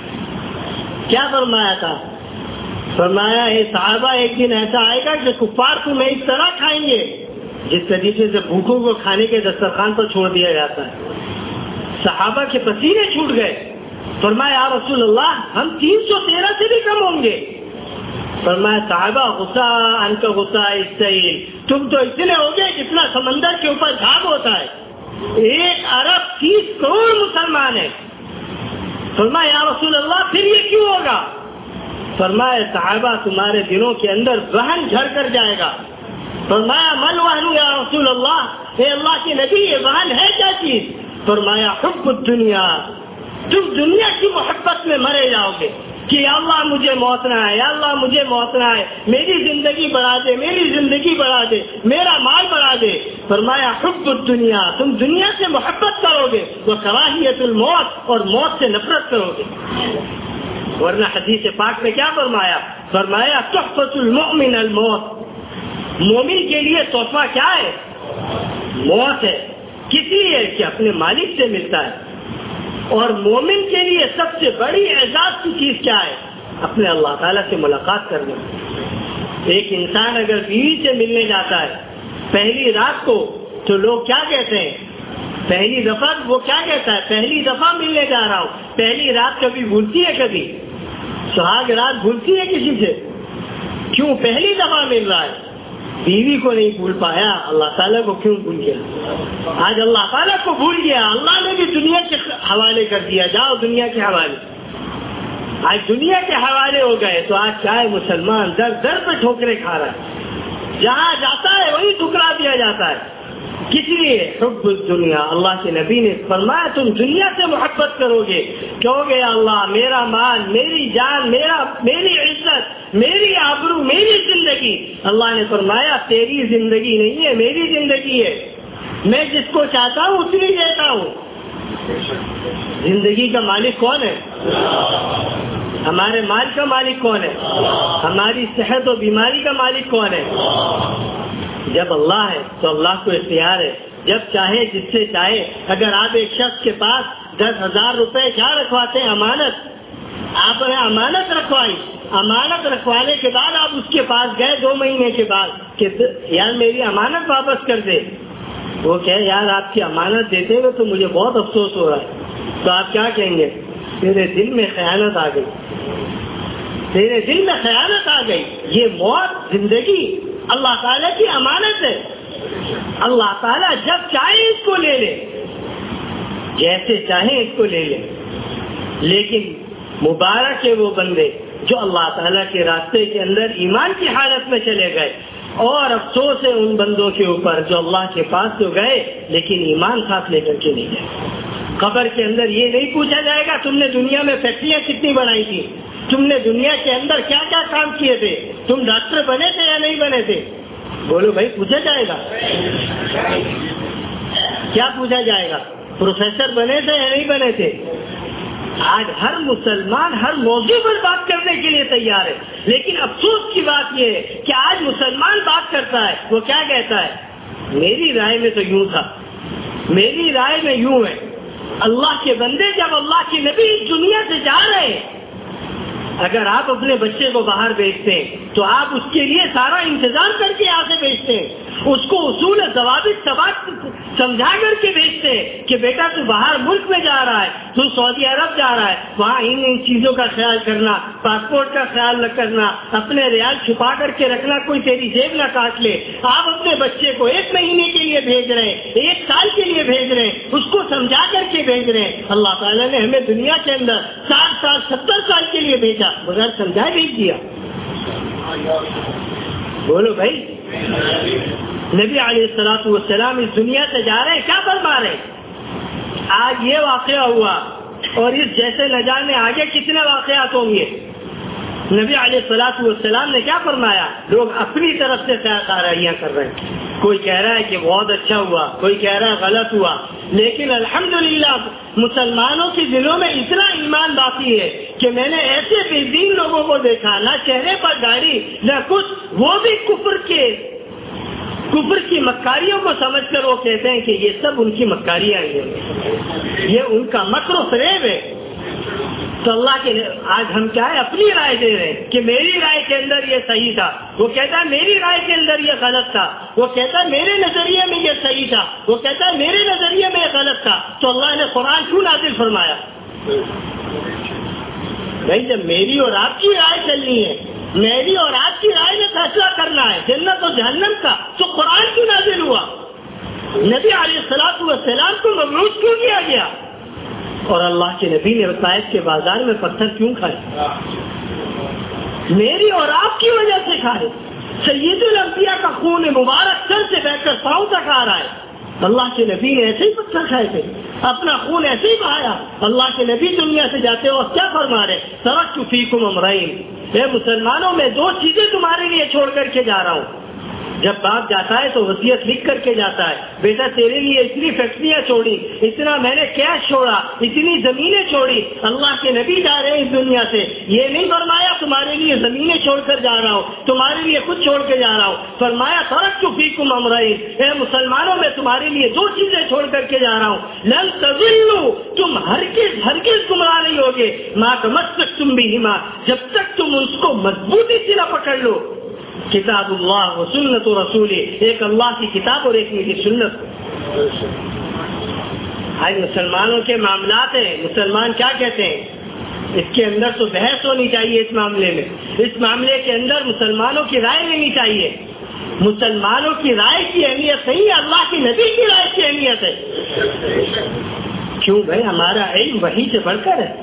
کیا فرمایا تھا؟ فرمایا اے صحابہ ایک دن ایسا آئے گا کہ کفار تمہیں اس طرح کھائیں گے جس طریقے سے بھوکوں کو کھانے کے دسترخوان پر چھوڑ دیا جاتا ہے. صحابہ کے پسینے چھوٹ گئے. فرمایا یا رسول اللہ ہم 313 سے بھی کم ہوں گے. فرمایا صحابہ غصہ ان کا غصہ استعیل, تم تو اتنے ہو گئے جتنا سمندر کے اوپر جھاگ ہوتا ہے. 1 ارب 30 کروڑ مسلمان ہیں. فرمایا یا رسول اللہ پھر یہ کیوں ہوگا؟ فرمایا صحابہ تمہارے دلوں کے اندر وہن جھڑ کر جائے گا. فرمایا مل وہن یا رسول اللہ, اے اللہ کے نبی یہ وہن ہے کیا چیز؟ فرمایا حب الدنیا, تم دنیا کی محبت میں مرے جاؤ گے کہ یا اللہ مجھے موت نہ آئے, یا اللہ مجھے موت نہ آئے, میری زندگی بڑھا دے, میری زندگی بڑھا دے, میرا مال بڑھا دے. فرمایا حب الدنیا, تم دنیا سے محبت کرو گے, وہ کراہیت الموت, اور موت سے نفرت کرو گے. ورنہ حدیث پاک میں کیا فرمایا؟ فرمایا تحفۃ المؤمن الموت, مومن کے لیے تحفہ کیا ہے؟ موت ہے. کس لیے؟ کہ اپنے مالک سے ملتا ہے. اور مومن کے لیے سب سے بڑی اعزاز کی چیز کیا ہے؟ اپنے اللہ تعالیٰ سے ملاقات کرنا. ایک انسان اگر بیوی سے ملنے جاتا ہے پہلی رات کو تو لوگ کیا کہتے ہیں؟ پہلی دفعہ وہ کیا کہتا ہے؟ پہلی دفعہ ملنے جا رہا ہوں. پہلی رات کبھی بھولتی ہے؟ کبھی سہاگ رات بھولتی ہے کسی سے؟ کیوں پہلی دفعہ مل رہا ہے. بیوی کو نہیں بھول پایا, اللہ تعالیٰ کو کیوں بھول گیا؟ آج اللہ تعالیٰ کو بھول گیا, اللہ نے بھی دنیا کے حوالے کر دیا, جاؤ دنیا کے حوالے. آج دنیا کے حوالے ہو گئے تو آج کیا ہے مسلمان در در پہ ٹھوکریں کھا رہا ہے. جہاں جاتا ہے وہی ٹھکرا دیا جاتا ہے. کس لیے؟ حب الدنیا. اللہ کے نبی نے فرمایا تم دنیا سے محبت کرو گے, کہو گے اللہ میرا مال, میری جان, میری عزت, میری آبرو, میری زندگی. اللہ نے فرمایا تیری زندگی نہیں ہے, میری زندگی ہے. میں جس کو چاہتا ہوں اسی دیتا ہوں. زندگی کا مالک کون ہے؟ ہمارے مال کا مالک کون ہے؟ ہماری صحت و بیماری کا مالک کون ہے؟ جب اللہ ہے تو اللہ کو اختیار ہے, جب چاہے جس سے چاہے. اگر آپ ایک شخص کے پاس 10,000 روپے کیا رکھواتے ہیں؟ امانت. آپ نے امانت رکھوائی, امانت رکھوانے کے بعد آپ اس کے پاس گئے 2 مہینے کے بعد کہ یار میری امانت واپس کر دے. وہ کہے یار آپ کی امانت دیتے ہوئے تو مجھے بہت افسوس ہو رہا ہے. تو آپ کیا کہیں گے؟ میرے دل میں خیانت آ گئی, تیرے دل میں خیانت آ گئی. یہ موت زندگی اللہ تعالیٰ کی امانت ہے. اللہ تعالیٰ جب چاہے اس کو لے لے, جیسے چاہے اس کو لے لے. لیکن مبارک ہے وہ بندے جو اللہ تعالیٰ کے راستے کے اندر ایمان کی حالت میں چلے گئے, اور افسوس ہے ان بندوں کے اوپر جو اللہ کے پاس تو گئے لیکن ایمان ساتھ لے کر کے نہیں گئے. قبر کے اندر یہ نہیں پوچھا جائے گا تم نے دنیا میں فیکٹریاں کتنی بنائی تھی, تم نے دنیا کے اندر کیا کیا کام کیے تھے, تم ڈاکٹر بنے تھے یا نہیں بنے تھے. بولو بھائی, پوچھا جائے گا. کیا پوچھا جائے گا؟ پروفیسر بنے تھے یا نہیں بنے تھے؟ آج ہر مسلمان ہر موضوع پر بات کرنے کے لیے تیار ہے، لیکن افسوس کی بات یہ ہے کہ آج مسلمان بات کرتا ہے، وہ کیا کہتا ہے؟ میری رائے میں تو یوں تھا، میری رائے میں یوں ہے۔ اللہ کے بندے، جب اللہ کے نبی اس دنیا سے جا رہے ہیں، اگر آپ اپنے بچے کو باہر بھیجتے ہیں تو آپ اس کے لیے سارا انتظام کر کے یہاں سے بھیجتے ہیں، اس کو اصول ضوابط سبق سمجھا کر کے بھیجتے ہیں کہ بیٹا تو باہر ملک میں جا رہا ہے، تو سعودی عرب جا رہا ہے، وہاں ان چیزوں کا خیال کرنا، پاسپورٹ کا خیال نہ کرنا، اپنے ریال چھپا کر کے رکھنا، کوئی تیری جیب نہ کاٹ لے۔ آپ اپنے بچے کو 1 مہینے کے لیے بھیج رہے ہیں، 1 سال کے لیے بھیج رہے ہیں، اس کو سمجھا کر کے بھیج رہے ہیں۔ اللہ تعالیٰ نے ہمیں دنیا کے اندر 60 سال 70 سال کے لیے بھیجا، بغیر سمجھائے بھیج دیا۔ بولو بھائی، نبی علیہ الصلوۃ والسلام اس دنیا سے جا رہے ہیں، کیا فرما رہے ہیں؟ آج یہ واقعہ ہوا اور اس جیسے نہ جانے آگے کتنے واقعات ہوں گے۔ نبی علیہ الصلوۃ والسلام نے کیا فرمایا؟ لوگ اپنی طرف سے خیرالیاں کر رہے ہیں، کوئی کہہ رہا ہے کہ بہت اچھا ہوا، کوئی کہہ رہا ہے غلط ہوا، لیکن الحمدللہ مسلمانوں کے دلوں میں اتنا ایمان باقی ہے کہ میں نے ایسے بے دین لوگوں کو دیکھا، نہ چہرے پر داڑھی نہ کچھ، وہ بھی کفر کی مکاریوں کو سمجھ کر وہ کہتے ہیں کہ یہ سب ان کی مکاریاں ہیں، یہ ان کا مکر و فریب ہے۔ تو اللہ کے آج ہم کیا ہے؟ اپنی رائے دے رہے ہیں کہ میری رائے کے اندر یہ صحیح تھا، وہ کہتا ہے میری رائے کے اندر یہ غلط تھا، وہ کہتا ہے میرے نظریے میں یہ صحیح تھا، وہ کہتا ہے میرے نظریے میں یہ غلط تھا۔ تو اللہ نے قرآن کیوں نازل فرمایا؟ بھائی جب میری اور آپ کی رائے چلنی ہے، میری اور آپ کی رائے میں فیصلہ کرنا ہے جنت اور جہنم کا، تو قرآن کیوں نازل ہوا؟ نبی علیہ الصلوۃ والسلام کو مبعوث کیوں کیا گیا؟ اور اللہ کے نبی نے طائف کے بازار میں پتھر کیوں کھائے؟ میری اور آپ کی وجہ سے کھائے۔ سید الانبیاء کا خون مبارک سر سے بہ کر پاؤں تک آ رہا ہے، اللہ کے نبی نے ایسے ہی پتھر کھائے تھے، اپنا خون ایسے ہی بہایا۔ اللہ کے نبی دنیا سے جاتے اور کیا فرما رہے؟ ترکت فیکم امرین، اے مسلمانوں میں 2 چیزیں تمہارے لیے چھوڑ کر کے جا رہا ہوں۔ جب باپ جاتا ہے تو وصیت لکھ کر کے جاتا ہے، بیٹا تیرے لیے اتنی فیکٹریاں چھوڑی، اتنا میں نے کیش چھوڑا، اتنی زمینیں چھوڑی۔ اللہ کے نبی جا رہے ہیں اس دنیا سے، یہ نہیں فرمایا تمہارے لیے زمینیں چھوڑ کر جا رہا ہوں، تمہارے لیے کچھ چھوڑ کے جا رہا ہوں، فرمایا ترکت فیکم امرین، اے مسلمانوں میں تمہارے لیے 2 چیزیں چھوڑ کر کے جا رہا ہوں، لن تضلوا، تم ہرگز گمراہ نہیں ہوگے، ما تمسکتم بہما، جب تک تم اس کو مضبوطی سے نہ پکڑ لو، کتاب اللہ و سنت رسول، ایک اللہ کی کتاب اور ایک میری سنت۔ آج مسلمانوں کے معاملات ہیں، مسلمان کیا کہتے ہیں؟ اس کے اندر تو بحث ہونی چاہیے، اس معاملے میں، اس معاملے کے اندر مسلمانوں کی رائے لینی چاہیے۔ مسلمانوں کی رائے کی اہمیت نہیں ہے، اللہ کے نبی کی رائے کی اہمیت ہے۔ کیوں بھائی؟ ہمارا علم وحی سے بڑھ کر ہے۔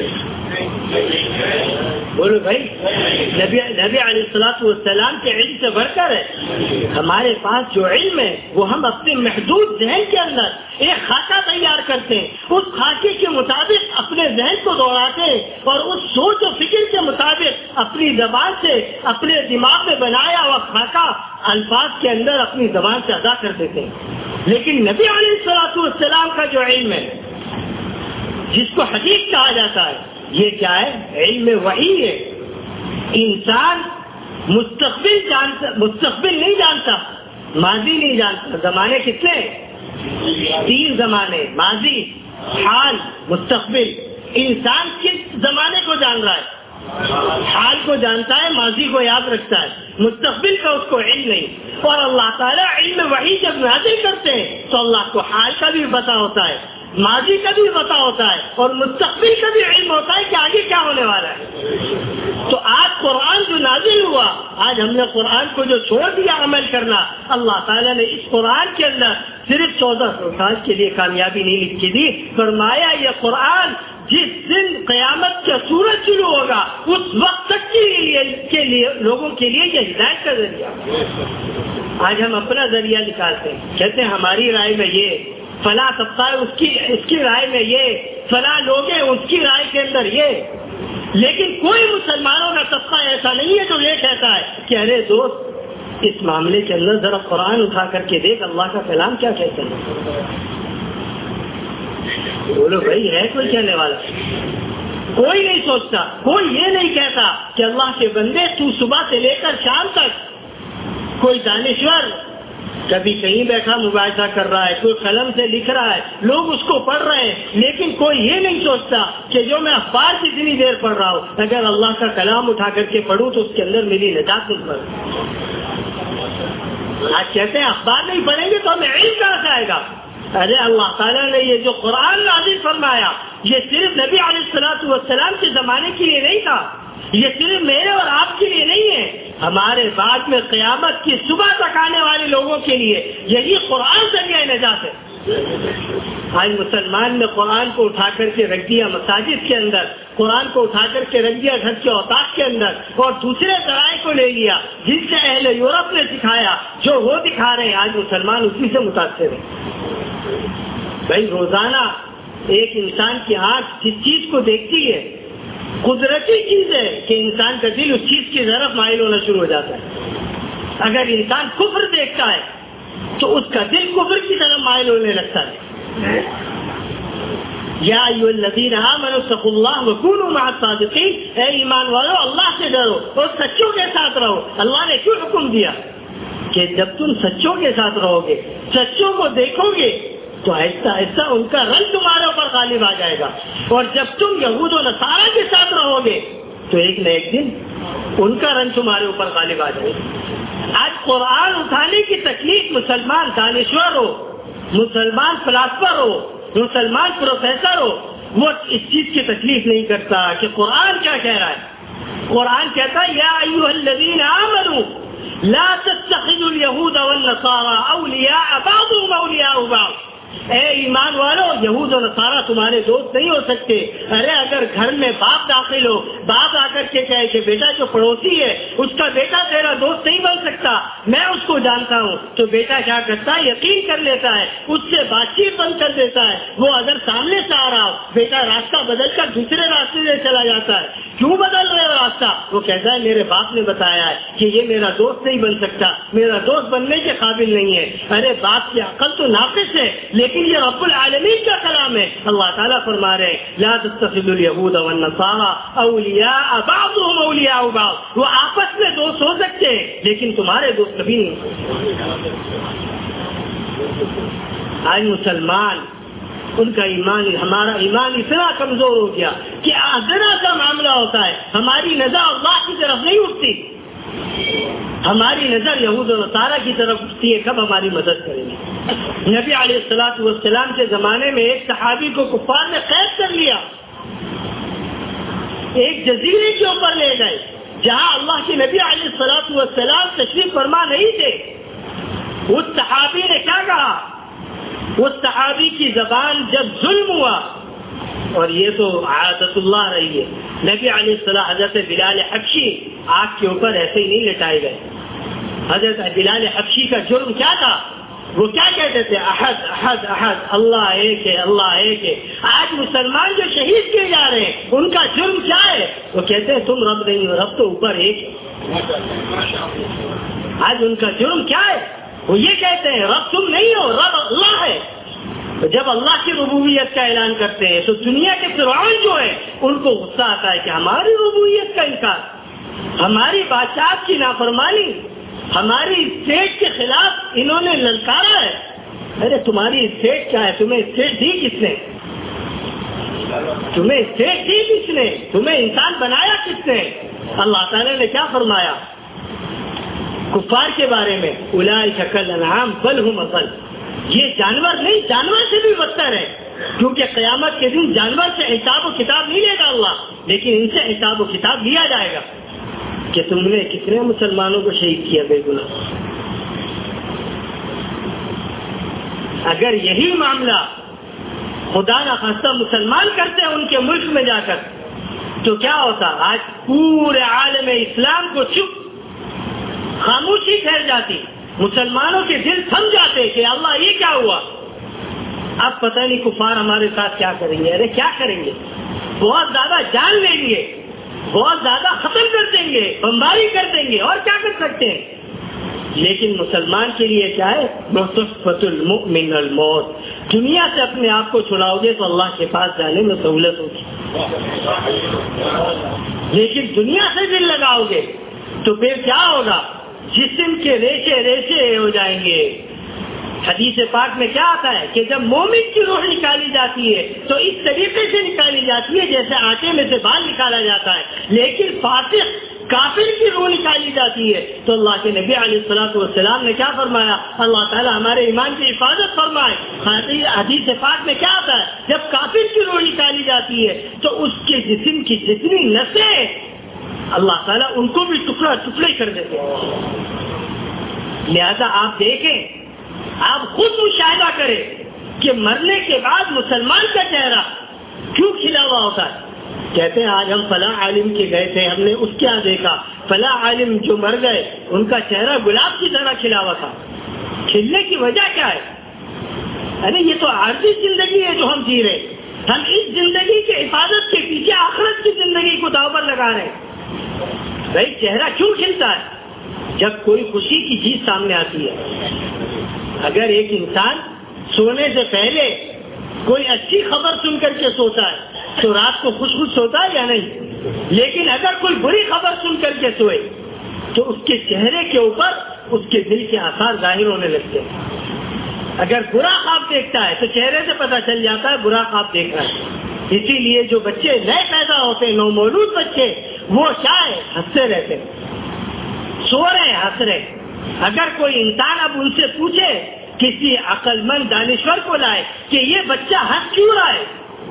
بولو بھائی، نبی علیہ الصلوۃ والسلام کے علم سے بڑھ کر ہے۔ ہمارے پاس جو علم ہے وہ ہم اپنے محدود ذہن کے اندر ایک خاکہ تیار کرتے ہیں، اس خاکے کے مطابق اپنے ذہن کو دوڑاتے ہیں اور اس سوچ و فکر کے مطابق اپنی زبان سے اپنے دماغ میں بنایا ہوا خاکہ الفاظ کے اندر اپنی زبان سے ادا کر دیتے ہیں۔ لیکن نبی علیہ الصلوۃ والسلام کا جو علم ہے، جس کو حدیث کہا جاتا ہے، یہ کیا ہے؟ علم وحی ہے۔ انسان مستقبل نہیں جانتا، ماضی نہیں جانتا۔ زمانے کتنے؟ 3 زمانے، ماضی، حال، مستقبل۔ انسان کس زمانے کو جان رہا ہے؟ حال کو جانتا ہے، ماضی کو یاد رکھتا ہے، مستقبل کا اس کو علم نہیں۔ اور اللہ تعالیٰ علم وحی جب نازل کرتے ہیں تو اللہ کو حال کا بھی پتہ ہوتا ہے، ماضی کا بھی پتہ ہوتا ہے اور مستقبل کا بھی علم ہوتا ہے کہ آگے کیا ہونے والا ہے۔ تو آج قرآن جو نازل ہوا، آج ہم نے قرآن کو جو چھوڑ دیا عمل کرنا، اللہ تعالیٰ نے اس قرآن کے اندر صرف 1400 سال کے لیے کامیابی نہیں لکھی دی، فرمایا یہ قرآن جس دن قیامت کا سورج شروع ہوگا اس وقت تک کے لیے لوگوں کے لیے یہ ہدایت کا ذریعہ۔ آج ہم اپنا ذریعہ نکالتے ہیں، کہتے ہیں ہماری رائے میں یہ، فلاں طبقہ اس کی رائے میں یہ، فلاں لوگ ہیں اس کی رائے کے اندر یہ۔ لیکن کوئی مسلمانوں کا طبقہ ایسا نہیں ہے جو یہ کہتا ہے کہ ارے دوست اس معاملے کے اندر ذرا قرآن اٹھا کر کے دیکھ اللہ کا کلام کیا کہتے ہیں۔ بولو بھائی، ہے کوئی کہنے والا؟ کوئی نہیں سوچتا، کوئی یہ نہیں کہتا کہ اللہ کے بندے تو صبح سے لے کر شام تک، کوئی دانشور کبھی کہیں بیٹھا مباحثہ کر رہا ہے، کوئی قلم سے لکھ رہا ہے، لوگ اس کو پڑھ رہے ہیں، لیکن کوئی یہ نہیں سوچتا کہ جو میں اخبار کتنی دیر پڑھ رہا ہوں، اگر اللہ کا کلام اٹھا کر کے پڑھوں تو اس کے اندر میری نجات نظر۔ آج کہتے ہیں اخبار نہیں پڑھیں گے تو ہمیں علم کہاں سے آئے گا؟ ارے اللہ تعالیٰ نے یہ جو قرآن نازل فرمایا یہ صرف نبی علیہ الصلوۃ والسلام کے زمانے کے لیے نہیں تھا، یہ صرف میرے اور آپ کے لیے نہیں ہے، ہمارے بعد میں قیامت کی صبح تک آنے والے لوگوں کے لیے یہی قرآن ذریعہ نجات ہے۔ آج مسلمان نے قرآن کو اٹھا کر کے رکھ دیا مساجد کے اندر، قرآن کو اٹھا کر کے رکھ دیا گھر کے اوقات کے اندر، اور دوسرے ذرائع کو لے لیا جن سے اہل یورپ نے سکھایا، جو وہ دکھا رہے ہیں آج مسلمان اسی سے متاثر ہیں۔ بھائی روزانہ ایک انسان کی آنکھ جس چیز کو دیکھتی ہے قدرتی چیز ہے کہ انسان کا دل اس چیز کی طرف مائل ہونا شروع ہو جاتا ہے۔ اگر انسان کفر دیکھتا ہے تو اس کا دل کفر کی طرف مائل ہونے لگتا ہے۔ یا ایھا الذین آمنوا اتقوا اللہ وکونوا مع الصادقین، اے ایمان والو اللہ سے ڈرو اور سچوں کے ساتھ رہو۔ اللہ نے کیوں حکم دیا کہ جب تم سچوں کے ساتھ رہو گے، سچوں کو دیکھو گے تو آہستہ آہستہ ان کا رنگ تمہارے اوپر غالب آ جائے گا، اور جب تم یہود و نصارہ کے ساتھ رہو گے تو ایک نہ ایک دن ان کا رنگ تمہارے اوپر غالب آ جائے گا۔ آج قرآن اٹھانے کی تکلیف مسلمان دانشور ہو، مسلمان فلاسفر ہو، مسلمان پروفیسر ہو، وہ اس چیز کی تکلیف نہیں کرتا کہ قرآن کیا کہہ رہا ہے۔ قرآن کہتا ہے یا ایھا الذین آمنوا لا تتخذوا اليهود والنصارى اولیاء بعضهم اولیاء بعض، اے ایمان والو یہود و نصارہ تمہارے دوست نہیں ہو سکتے۔ ارے اگر گھر میں باپ داخل ہو، باپ آ کر کے کہے کہ بیٹا جو پڑوسی ہے اس کا بیٹا تیرا دوست نہیں بن سکتا، میں اس کو جانتا ہوں، تو بیٹا کیا کرتا ہے؟ یقین کر لیتا ہے، اس سے بات چیت بند کر دیتا ہے۔ وہ اگر سامنے سے آ رہا ہو، بیٹا راستہ بدل کر دوسرے راستے سے چلا جاتا ہے۔ کیوں بدل رہے راستہ؟ وہ کہتا ہے میرے باپ نے بتایا ہے کہ یہ میرا دوست نہیں بن سکتا، میرا دوست بننے کے قابل نہیں ہے۔ ارے باپ کی عقل تو ناقص ہے، لیکن یہ رب العالمین کا کلام ہے۔ اللہ تعالیٰ فرما رہے ہیں لا تتخذوا اليهود والنصارى اولیاء بعضهم اولیاء بعض، وہ آپس میں دوست ہو سکتے ہیں لیکن تمہارے دوست کبھی نہیں۔ آج مسلمان ان کا ایمان، ہمارا ایمان اتنا کمزور ہو گیا کہ ذرا سا معاملہ ہوتا ہے ہماری نظر اللہ کی طرف نہیں اٹھتی، ہماری نظر یہود و نصارہ کی طرف اٹھتی ہے، کب ہماری مدد کریں گے۔ نبی علیہ الصلوۃ والسلام کے زمانے میں ایک صحابی کو کفار نے قید کر لیا، ایک جزیرے کے اوپر لے گئے جہاں اللہ کے نبی علیہ الصلوۃ والسلام تشریف فرما نہیں تھے۔ اس صحابی نے کیا کہا؟ اس صحابی کی زبان جب ظلم ہوا، اور یہ تو عادت اللہ رہی ہے، نبی علیہ السلام حضرت بلال حبشی آگ کے اوپر ایسے ہی نہیں لٹائے گئے۔ حضرت بلال حبشی کا جرم کیا تھا؟ وہ کیا کہتے تھے؟ احد احد احد، اللہ ایک ہے، اللہ ایک ہے۔ آج مسلمان جو شہید کیے جا رہے ہیں ان کا جرم کیا ہے؟ وہ کہتے ہیں تم رب نہیں ہو، رب تو اوپر ایک ہے۔ آج ان کا جرم کیا ہے؟ وہ یہ کہتے ہیں رب تم نہیں ہو، رب اللہ ہے۔ تو جب اللہ کی ربوبیت کا اعلان کرتے ہیں تو دنیا کے فرعون جو ہے ان کو غصہ آتا ہے کہ ہماری ربوبیت کا انکار، ہماری بادشاہت کی نافرمانی، ہماری اسٹیٹ کے خلاف انہوں نے للکارا ہے۔ ارے تمہاری اسٹیٹ کیا ہے؟ تمہیں اسٹیٹ دی کس نے؟ تمہیں اسٹیٹ دی کس نے؟ تمہیں انسان بنایا کس نے؟ اللہ تعالیٰ نے کیا فرمایا کفار کے بارے میں؟ اولئک کالانعام بل هم اضل، یہ جانور نہیں، جانور سے بھی بدتر ہے، کیونکہ قیامت کے دن جانور سے حساب و کتاب نہیں لے گا اللہ، لیکن ان سے حساب و کتاب لیا جائے گا کہ تم نے کتنے مسلمانوں کو شہید کیا بے گناہ۔ اگر یہی معاملہ خدا نہ خواستہ مسلمان کرتے ہیں ان کے ملک میں جا کر تو کیا ہوتا؟ آج پورے عالم اسلام کو چپ خاموشی پھیل جاتی، مسلمانوں کے دل تھم جاتے کہ اللہ یہ کیا ہوا۔ اب پتہ نہیں کفار ہمارے ساتھ کیا کریں گے۔ ارے کیا کریں گے؟ بہت زیادہ جان لیں گے، بہت زیادہ ختم کر دیں گے، بمباری کر دیں گے، اور کیا کر سکتے ہیں۔ لیکن مسلمان کے لیے کیا ہے؟ مصطفۃ المؤمن الموت، دنیا سے اپنے آپ کو چھڑاؤ گے تو اللہ کے پاس جانے میں سہولت ہوگی۔ لیکن دنیا سے دل لگاؤ گے تو پھر کیا ہوگا؟ جسم کے ریشے ریشے ہو جائیں گے. حدیث پاک میں کیا آتا ہے کہ جب مومن کی روح نکالی جاتی ہے تو اس طریقے سے نکالی جاتی ہے جیسے آٹے میں سے بال نکالا جاتا ہے. لیکن فاسق کافر کی روح نکالی جاتی ہے تو اللہ کے نبی علیہ الصلوۃ والسلام نے کیا فرمایا؟ اللہ تعالیٰ ہمارے ایمان کی حفاظت فرمائے. حدیث پاک میں کیا آتا ہے؟ جب کافر کی روح نکالی جاتی ہے تو اس کے جسم کی جتنی نسیں اللہ تعالیٰ ان کو بھی ٹکڑا ٹکڑے کر دیتے ہیں. لہذا آپ دیکھیں، آپ خود مشاہدہ کریں کہ مرنے کے بعد مسلمان کا چہرہ کیوں کھلا ہوا ہوتا ہے. کہتے ہیں آج ہم فلاں عالم کے گئے تھے، ہم نے اس کیا دیکھا، فلاں عالم جو مر گئے ان کا چہرہ گلاب کی طرح کھلا ہوا تھا. کھلنے کی وجہ کیا ہے؟ ارے یہ تو عارضی زندگی ہے جو ہم جی رہے ہیں. ہم اس زندگی کی حفاظت کے پیچھے آخرت کی زندگی کو داؤ پر لگا رہے ہیں. بھائی چہرہ کیوں کھلتا ہے؟ جب کوئی خوشی کی چیز سامنے آتی ہے. اگر ایک انسان سونے سے پہلے کوئی اچھی خبر سن کر کے سوتا ہے تو رات کو خوش خوش سوتا ہے یا نہیں؟ لیکن اگر کوئی بری خبر سن کر کے سوئے تو اس کے چہرے کے اوپر اس کے دل کے آثار ظاہر ہونے لگتے ہیں. اگر برا خواب دیکھتا ہے تو چہرے سے پتہ چل جاتا ہے برا خواب دیکھ رہا ہے. اسی لیے جو بچے نئے پیدا ہوتے ہیں، نومولود بچے، وہ شاید ہنستے رہتے ہیں، سو رہے ہیں، ہنس رہے. اگر کوئی انسان اب ان سے پوچھے، کسی عقل مند دانشور کو لائے کہ یہ بچہ ہنس کیوں رہا ہے،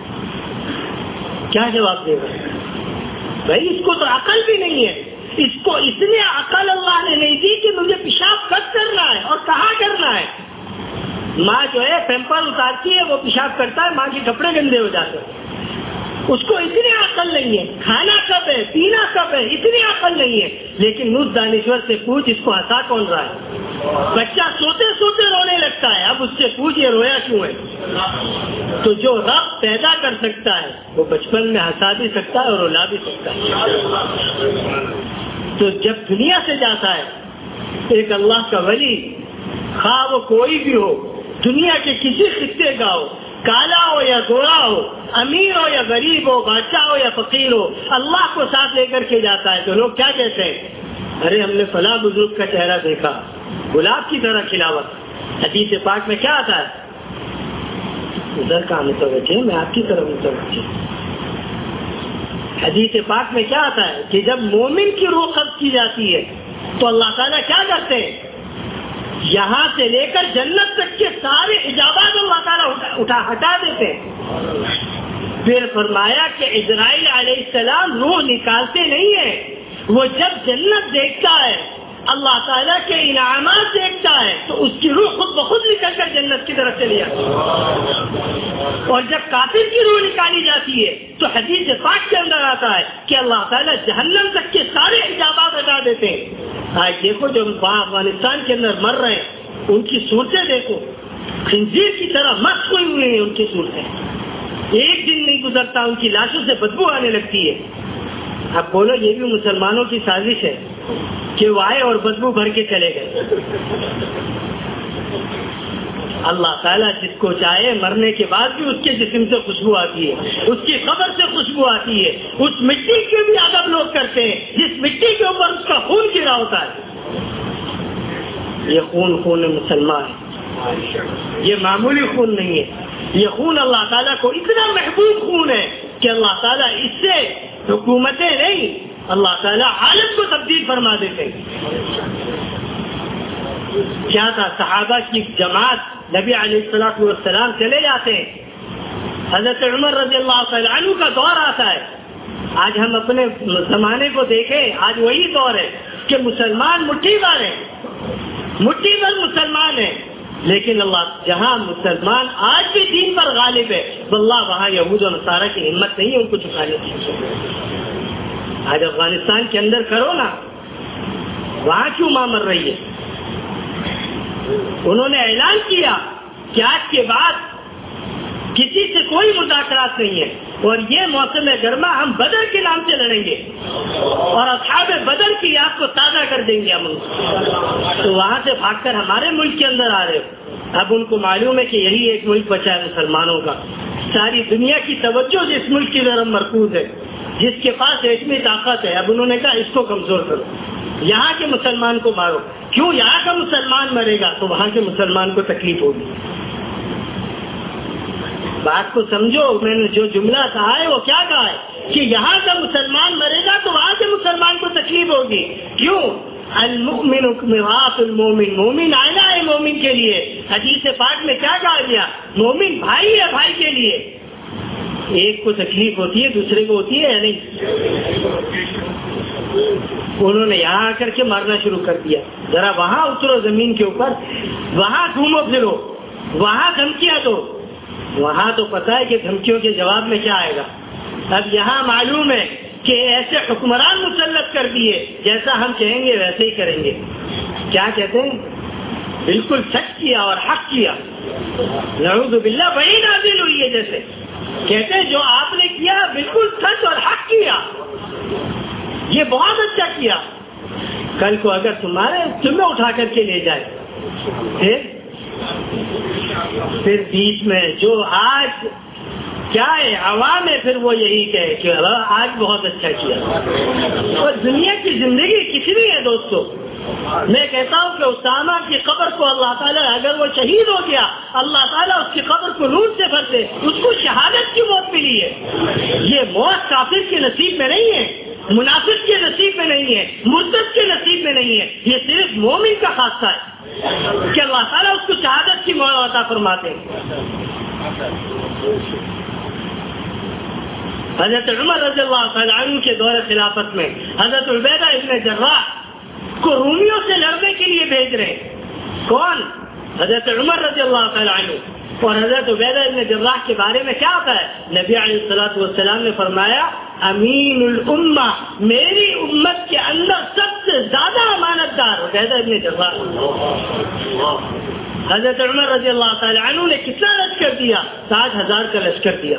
کیا جواب دے گا؟ بھائی اس کو تو عقل بھی نہیں ہے. اس کو اتنی عقل اللہ نے نہیں دی کہ مجھے پیشاب کب کرنا ہے اور کہاں کرنا ہے. ماں جو ہے پیمپر اتارتی ہے، وہ پیشاب کرتا ہے، ماں کے کپڑے گندے ہو جاتے ہیں. اس کو اتنی عقل نہیں ہے. کھانا کب ہے، پینا کب ہے، اتنی عقل نہیں ہے. لیکن اس دانشور سے پوچھ اس کو ہنسا کون رہا ہے. بچہ سوتے سوتے رونے لگتا ہے، اب اس سے پوچھ یہ رویا کیوں ہے. تو جو رب پیدا کر سکتا ہے وہ بچپن میں ہنسا بھی سکتا ہے اور رلا بھی سکتا ہے. تو جب دنیا سے جاتا ہے ایک اللہ کا ولی، خواہ وہ کوئی بھی ہو، دنیا کے کسی خطے کا ہو، کالا ہو یا گورا ہو، امیر ہو یا غریب ہو، بادشاہ ہو یا فقیر ہو، اللہ کو ساتھ لے کر کے جاتا ہے تو لوگ کیا کہتے ہیں؟ ارے ہم نے فلاں بزرگ کا چہرہ دیکھا، گلاب کی طرح کھلاوت. حدیث پاک میں کیا آتا ہے؟ ادھر کا متوجہ، میں آپ کی طرف متوجہ. حدیث پاک میں کیا آتا ہے کہ جب مومن کی روح قبض کی جاتی ہے تو اللہ تعالیٰ کیا کرتے ہیں؟ یہاں سے لے کر جنت تک کے سارے حجابات اللہ تعالیٰ ہٹا دیتے ہیں. پھر فرمایا کہ اسرائیل علیہ السلام روح نکالتے نہیں ہیں. وہ جب جنت دیکھتا ہے، اللہ تعالیٰ کے انعامات دیکھتا ہے تو اس کی روح خود بخود نکل کر جنت کی طرف چلی جاتی ہے. اور جب کافر کی روح نکالی جاتی ہے تو حدیث پاک کے اندر آتا ہے کہ اللہ تعالیٰ جہنم تک کے سارے حجابات ہٹا دیتے ہیں. آج دیکھو جو افغانستان کے اندر مر رہے ہیں ان کی صورتیں دیکھو، خنزیر کی طرح مست ہوئی ہوئی ہیں ان کی صورتیں. ایک دن نہیں گزرتا ان کی لاشوں سے بدبو آنے لگتی ہے. اب بولو یہ بھی مسلمانوں کی سازش ہے کہ وہ آئے اور بدبو بھر کے چلے گئے. اللہ تعالیٰ جس کو چاہے مرنے کے بعد بھی اس کے جسم سے خوشبو آتی ہے، اس کی قبر سے خوشبو آتی ہے. اس مٹی کے بھی ادب لوگ کرتے ہیں جس مٹی کے اوپر اس کا خون گرا ہوتا ہے. یہ خون مسلمان ہے، یہ معمولی خون نہیں ہے. یہ خون اللہ تعالیٰ کو اتنا محبوب خون ہے کہ اللہ تعالیٰ اس سے حکومتیں نہیں، اللہ تعالیٰ عالم کو تبدیل فرما دیتے. کیا تھا؟ صحابہ کی جماعت نبی علیہ الصلوۃ والسلام چلے جاتے ہیں، حضرت عمر رضی اللہ تعالیٰ عنہ کا دور آتا ہے. آج ہم اپنے زمانے کو دیکھیں، آج وہی دور ہے کہ مسلمان مٹھی بھر ہیں، مٹھی بھر مسلمان ہیں. لیکن اللہ جہاں مسلمان آج بھی دین پر غالب ہے واللہ وہاں یہود و نصارہ کی ہمت نہیں ہے ان کو چکانے کی. آج افغانستان کے اندر کرو نا، وہاں کیوں ماں مر رہی ہے؟ انہوں نے اعلان کیا کہ آج کے بعد کسی سے کوئی مذاکرات نہیں ہے اور یہ موسم گرما ہم بدر کے نام سے لڑیں گے اور اصحاب بدر کی یاد کو تازہ کر دیں گے ہم. تو وہاں سے بھاگ کر ہمارے ملک کے اندر آ رہے ہو. اب ان کو معلوم ہے کہ یہی ایک ملک بچا ہے مسلمانوں کا. ساری دنیا کی توجہ جس ملک کی طرف مرکوز ہے، جس کے پاس ایٹمی طاقت ہے، اب انہوں نے کہا اس کو کمزور کرو، یہاں کے مسلمان کو مارو. کیوں؟ یہاں کا مسلمان مرے گا تو وہاں کے مسلمان کو تکلیف ہوگی. بات کو سمجھو، میں نے جو جملہ کہا ہے وہ کیا کہا ہے کہ یہاں کا مسلمان مرے گا تو وہاں کے مسلمان کو تکلیف ہوگی. کیوں؟ المؤمن مرآۃ المؤمن، مومن آئینہ ہے مومن کے لیے. حدیث پاک میں کیا کہا گیا؟ مومن بھائی ہے بھائی کے لیے. ایک کو تکلیف ہوتی ہے دوسرے کو ہوتی ہے یا نہیں؟ انہوں نے یہاں آ کر کے مارنا شروع کر دیا. ذرا وہاں اترو زمین کے اوپر، وہاں گھومو پھرو، وہاں دھمکیاں دو. وہاں تو پتا ہے کہ دھمکیوں کے جواب میں کیا آئے گا. اب یہاں معلوم ہے کہ ایسے حکمران مسلط کر دیے جیسا ہم کہیں گے ویسے ہی کریں گے. کیا کہتے ہیں؟ بالکل سچ کیا اور حق کیا. نعوذ باللہ وہی نازل ہوئی ہے جیسے کہتے ہیں جو آپ نے کیا بالکل سچ اور حق کیا، یہ بہت اچھا کیا. کل کو اگر تمہیں اٹھا کر کے لے جائے پھر بیچ میں جو آج کیا ہے عوام ہے، پھر وہ یہی کہے کہ آج بہت اچھا کیا. اور دنیا کی زندگی کتنی ہے دوستو. میں کہتا ہوں کہ اسامہ کی قبر کو اللہ تعالیٰ اگر وہ شہید ہو گیا اللہ تعالیٰ اس کی قبر کو نور سے بھر دے. اس کو شہادت کی موت ملی ہے. یہ موت کافر کے نصیب میں نہیں ہے، منافق کے نصیب میں نہیں ہے، مرتد کے نصیب میں نہیں ہے. یہ صرف مومن کا خاصہ ہے کہ اللہ تعالیٰ اس کو شہادت کی موت عطا فرماتے ہیں. حضرت عمر رضی اللہ تعالیٰ عنہ کے دور خلافت میں حضرت عبیدہ ابن جراح کو رومیوں سے لڑنے کے لیے بھیج رہے. کون؟ حضرت عمر رضی اللہ تعالیٰ عنہ. اور حضرت عبیدہ ابن جراح کے بارے میں کیا ہوتا ہے؟ نبی علیہ الصلوۃ والسلام نے فرمایا امین الامہ، میری امت کے اندر سب سے زیادہ امانت دار عبیدہ ابن جراح. حضرت عمر رضی اللہ تعالیٰ عنہ نے کتنا لشکر دیا؟ 60,000 کا لشکر دیا.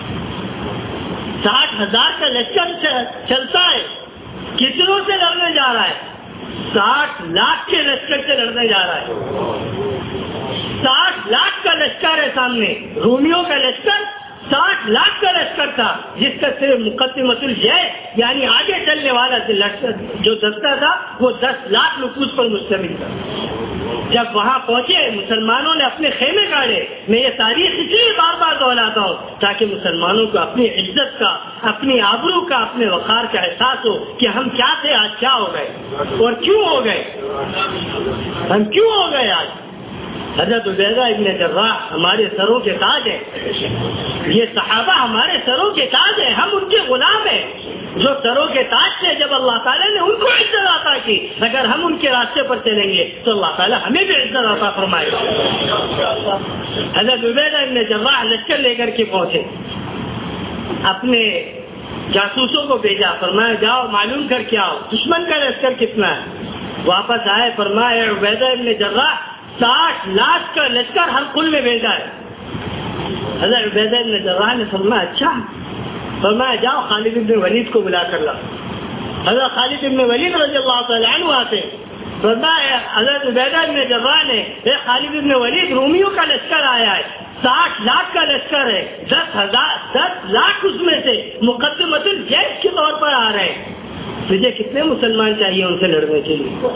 60,000 کا لشکر چلتا ہے، کتنوں سے لڑنے جا رہا ہے؟ 60 لاکھ کے لشکر سے لڑنے جا رہا ہے. 60 لاکھ کا لشکر ہے سامنے. رومیوں کا لشکر 60 لاکھ کا لشکر تھا جس کا صرف مقدمۃ الجیش یعنی آگے چلنے والا جو دستہ تھا وہ 10 لاکھ نفوذ پر مشتمل تھا. جب وہاں پہنچے مسلمانوں نے اپنے خیمے گاڑے. میں یہ تاریخ اس لیے بار بار دہراتا ہوں تاکہ مسلمانوں کو اپنی عزت کا، اپنی آبرو کا، اپنے وقار کا احساس ہو کہ ہم کیا تھے آج کیا ہو گئے اور کیوں ہو گئے. ہم کیوں ہو گئے آج. حضرت عبیدہ ابن جراح ہمارے سروں کے تاج ہیں. یہ صحابہ ہمارے سروں کے تاج ہیں. ہم ان کے غلام ہیں جو سروں کے تاج سے جب اللہ تعالیٰ نے ان کو عزت عطا کی. اگر ہم ان کے راستے پر چلیں گے تو اللہ تعالیٰ ہمیں بھی عزت عطا فرمائے گا. حضرت عبیدہ ابن جراح لشکر لے کر کے پہنچے. اپنے جاسوسوں کو بھیجا، فرمایا جاؤ معلوم کر کے آؤ دشمن کا لشکر کتنا ہے. واپس آئے، فرمایا عبیدہ ابن جراح 60 لاکھ کا لشکر ہر قل میں بھیجا ہے. حضرت عبیدہ ابن جراح نے فرمایا اچھا. فرمایا جاؤ خالد ابن ولید کو بلا کر لاؤ. حضرت خالد ابن ولید رضی اللہ تعالیٰ عنہ آتے. فرمایا حضرت عبیدہ ابن جراح نے خالد ابن ولید رومیوں کا لشکر آیا ہے، 60 لاکھ کا لشکر ہے، 10 لاکھ اس میں سے مقدمۃ الجیش کے طور پر آ رہے ہیں. تجھے کتنے مسلمان چاہیے ان سے لڑنے کے لیے؟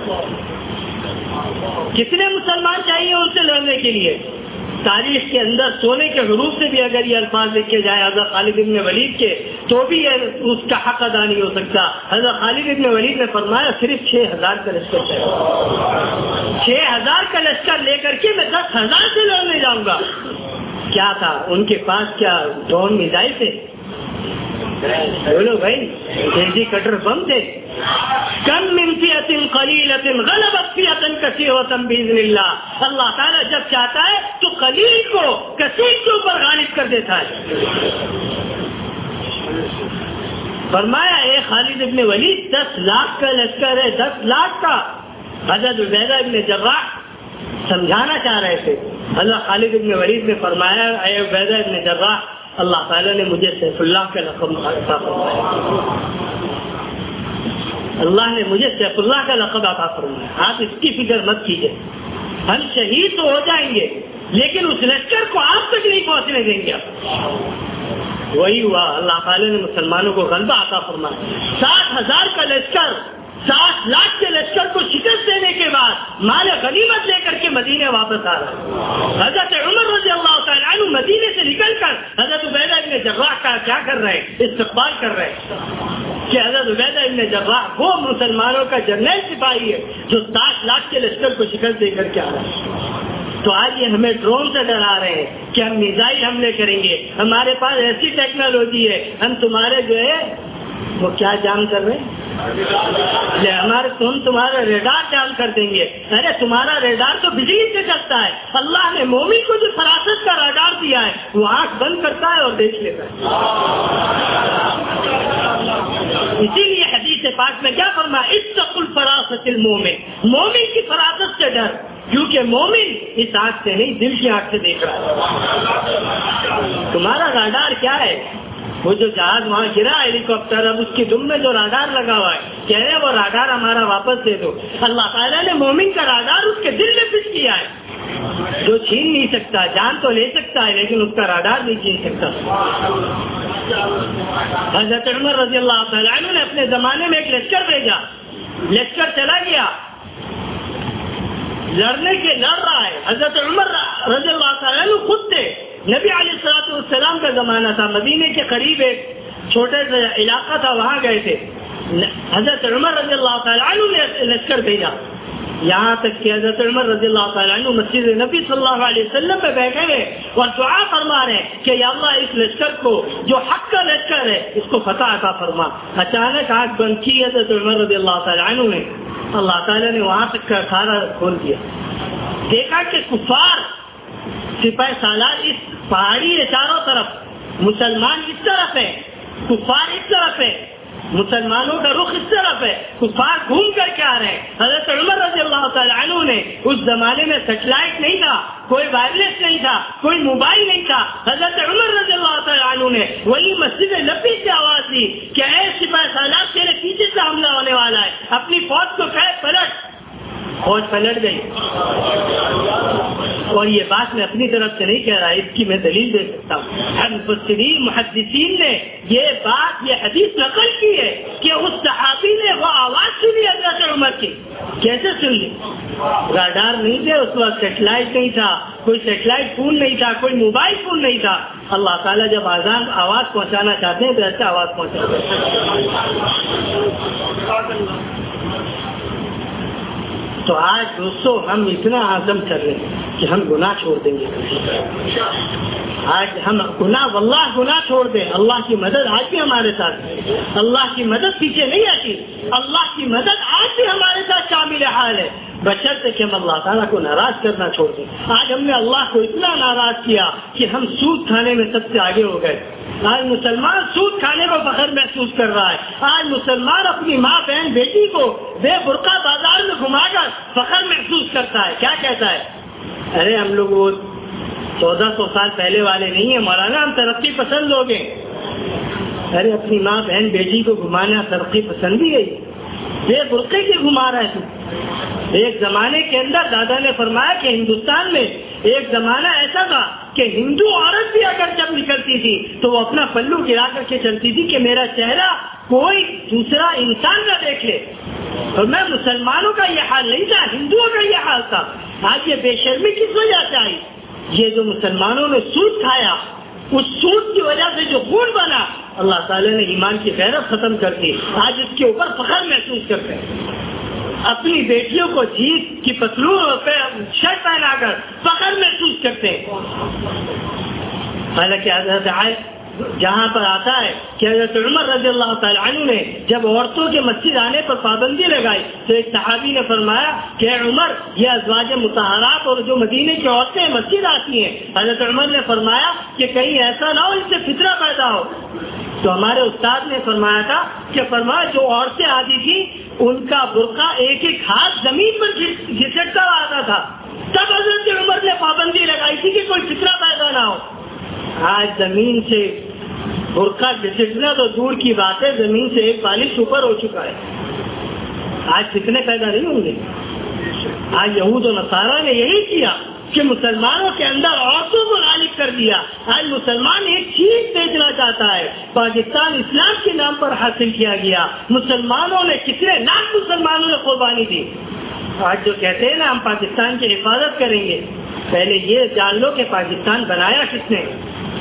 کتنے مسلمان چاہیے ان سے لڑنے کے لیے؟ تاریخ کے اندر سونے کے حروف سے بھی اگر یہ الفاظ لکھے جائے حضرت خالد ابن ولید کے تو بھی اس کا حق ادا نہیں ہو سکتا. حضرت خالد ابن ولید نے فرمایا صرف 6,000 کا لشکر چاہیے. 6,000 کا لشکر لے کر کے میں 10,000 سے لڑنے جاؤں گا. کیا تھا ان کے پاس؟ کیا ڈرون میزائل تھے؟ بولو بھائی، تیزی کٹر بم تھے. کم من فئۃ قلیلۃ غلبت فئۃ کثیرۃ باذن اللہ. اللہ تعالیٰ جب چاہتا ہے تو قلیل کو کثیر کے اوپر غالب کر دیتا ہے. فرمایا اے خالد ابن ولید 10 لاکھ کا لشکر ہے، 10 لاکھ کا. حضرت عبیدہ ابن جراح سمجھانا چاہ رہے تھے. حضرت خالد ابن ولید نے فرمایا اے عبیدہ ابن جراح اللہ تعالیٰ نے مجھے سیف اللہ کا لقب عطا فرمایا. اللہ نے مجھے سیف اللہ کا لقب عطا فرمایا. آپ اس کی فکر مت کیجیے، ہم شہید تو ہو جائیں گے لیکن اس لشکر کو آپ تک نہیں پہنچنے دیں گے. وہی ہوا, اللہ تعالیٰ نے مسلمانوں کو غلبہ عطا فرمایا. 60,000 کا لشکر 60 لاکھ کے لشکر کو شکست دینے کے بعد مال غنیمت لے کر کے مدینے واپس آ رہا ہے. حضرت عمر رضی اللہ تعالیٰ عنہ مدینے سے نکل کر حضرت عبیدہ ابن جراح کا کیا کر رہے ہیں, استقبال کر رہے ہیں کہ حضرت عبیدہ ابن جراح وہ مسلمانوں کا جرنیل سپاہی ہے جو 60 لاکھ کے لشکر کو شکست دے کر کے آ رہا ہے. تو آج یہ ہمیں ڈرون سے ڈرا رہے ہیں کہ ہم میزائل حملے کریں گے, ہمارے پاس ایسی ٹیکنالوجی ہے, ہم تمہارے جو ہے وہ کیا جام کر رہے ہیں, تمہارا ریڈار جام کر دیں گے. ارے تمہارا ریڈار تو بجلی سے چلتا ہے. اللہ نے مومن کو جو فراست کا ریڈار دیا ہے وہ آنکھ بند کرتا ہے اور دیکھ لیتا ہے. اسی لیے حدیث پاک میں کیا فرمایا, اتقوا الفراست المومن, مومن کی فراست سے ڈر, کیونکہ مومن اس آنکھ سے نہیں دل کی آنکھ سے دیکھ رہا ہے. تمہارا راڈار کیا ہے, وہ جو جہاز وہاں گرا ہیلی کاپٹر, اب اس کی دم میں جو راڈار لگا ہوا ہے, کہہ رہے وہ راڈار ہمارا واپس دے دو. اللہ تعالیٰ نے مومن کا راڈار اس کے دل میں فٹ کیا ہے, جو چھین نہیں سکتا, جان تو لے سکتا ہے لیکن اس کا راڈار نہیں چھین سکتا. حضرت عمر رضی اللہ تعالیٰ عنہ نے اپنے زمانے میں ایک لشکر بھیجا, لشکر چلا گیا, لڑنے کے لڑ رہا ہے. حضرت عمر رضی اللہ تعالیٰ عنہ خود تھے, نبی علیہ الصلوۃ والسلام کا زمانہ تھا, مدینے کے قریب ایک چھوٹے سے علاقہ تھا, وہاں گئے تھے. حضرت عمر رضی اللہ تعالیٰ عنہ نے لشکر بھیجا, یہاں تک کہ حضرت عمر رضی اللہ تعالیٰ عنہ مسجد نبی صلی اللہ علیہ وسلم پہ بیٹھے ہوئے اور دعا فرما رہے ہیں کہ یا اللہ اس لشکر کو جو حق کا لشکر ہے اس کو فتح عطا فرما. اچانک آنکھ بند کی حضرت عمر رضی اللہ تعالیٰ عنہ نے, اللہ تعالیٰ نے وہاں تک کا کھانا کھول دیا. دیکھا کہ کفار سپاہ سالار اس پہاڑی کے چاروں طرف, مسلمان اس طرف ہے, کفار اس طرف ہے, مسلمانوں کا رخ اس طرف ہے, کفار گھوم کر کے آ رہے ہیں. حضرت عمر رضی اللہ تعالیٰ عنہ نے, اس زمانے میں سیٹلائٹ نہیں تھا, کوئی وائرلیس نہیں تھا, کوئی موبائل نہیں تھا. حضرت عمر رضی اللہ تعالیٰ عنہ نے وہی مسجد نبی سے آواز دی کہ اے سپاہ سالار تیرے پیچھے سے حملہ ہونے والا ہے, اپنی فوج کو کہے پلٹ. فوج پلٹ گئی. اور یہ بات میں اپنی طرف سے نہیں کہہ رہا, اس کی میں دلیل دے سکتا ہوں. مفسرین محدثین نے یہ بات, یہ حدیث نقل کی ہے کہ اس صحابی نے وہ آواز سنی حضرت عمر کی. کیسے سن لی؟ راڈار نہیں تھے اس وقت, سیٹلائٹ نہیں تھا, کوئی سیٹلائٹ فون نہیں تھا, کوئی موبائل فون نہیں تھا. اللہ تعالیٰ جب آواز پہنچانا چاہتے ہیں تو ایسا آواز پہنچاتے ہیں. تو آج دوستو ہم اتنا عزم کر رہے ہیں کہ ہم گناہ چھوڑ دیں گے. آج ہم واللہ گناہ چھوڑ دیں. اللہ کی مدد آج بھی ہمارے ساتھ ہے, اللہ کی مدد پیچھے نہیں آتی, اللہ کی مدد آج بھی ہمارے ساتھ شامل حال ہے, بشرطے کہ ہم اللہ تعالیٰ کو ناراض کرنا چھوڑ دیں. آج ہم نے اللہ کو اتنا ناراض کیا کہ ہم سود کھانے میں سب سے آگے ہو گئے. آج مسلمان سود کھانے کو فخر محسوس کر رہا ہے. آج مسلمان اپنی ماں بہن بیٹی کو بے برقع بازار میں گھما کر فخر محسوس کرتا ہے. کیا کہتا ہے, ارے ہم لوگ وہ 1400 سال پہلے والے نہیں ہیں مولانا, ہم ترقی پسند لوگ ہیں. ارے اپنی ماں بہن بیٹی کو گھمانا ترقی پسند بھی ہے, بے برقعے کی گھما رہا ہے تو. ایک زمانے کے اندر دادا نے فرمایا کہ ہندوستان میں ایک زمانہ ایسا تھا کہ ہندو عورت بھی اگر جب نکلتی تھی تو وہ اپنا پلو گرا کر کے چلتی تھی کہ میرا چہرہ کوئی دوسرا انسان نہ دیکھ لے. اور میں مسلمانوں کا یہ حال نہیں تھا, ہندوؤں کا یہ حال تھا. آج یہ بے شرمی کس وجہ سے آئی؟ یہ جو مسلمانوں نے سود کھایا, اس سود کی وجہ سے جو خون بنا, اللہ تعالیٰ نے ایمان کی غیرت ختم کر دی. آج اس کے اوپر فخر محسوس کرتے ہیں. اپنی بیٹیوں کو جیت کی پتلون پہ شرٹ پہنا کر فخر محسوس کرتے ہیں. حالانکہ حضرت جہاں پر آتا ہے کہ حضرت عمر رضی اللہ تعالیٰ عنہ نے جب عورتوں کے مسجد آنے پر پابندی لگائی تو ایک صحابی نے فرمایا کہ عمر یہ ازواج مطہرات اور جو مدینے کی عورتیں مسجد آتی ہیں, حضرت عمر نے فرمایا کہ کہیں ایسا نہ ہو ان سے فتنہ پیدا ہو. تو ہمارے استاد نے فرمایا تھا کہ فرمایا جو عورتیں آتی تھی ان کا برقع ایک ایک ہاتھ زمین پر گھسٹتا آتا تھا, تب حضرت عمر نے پابندی لگائی تھی کہ کوئی فتنہ پیدا نہ ہو. آج زمین سے برقع گھسٹنا تو دور کی بات ہے, زمین سے ایک بالش اوپر ہو چکا ہے. آج فتنے پیدا نہیں ہوں گے. آج یہود و نصارہ نے یہی کیا کہ مسلمانوں کے اندر عورتوں کو غالب کر دیا. آج مسلمان ایک چیز بیچنا چاہتا ہے. پاکستان اسلام کے نام پر حاصل کیا گیا. مسلمانوں نے کتنے لاکھ مسلمانوں نے قربانی دی. آج جو کہتے ہیں نا ہم پاکستان کی حفاظت کریں گے، پہلے یہ جان لو کہ پاکستان بنایا کس نے.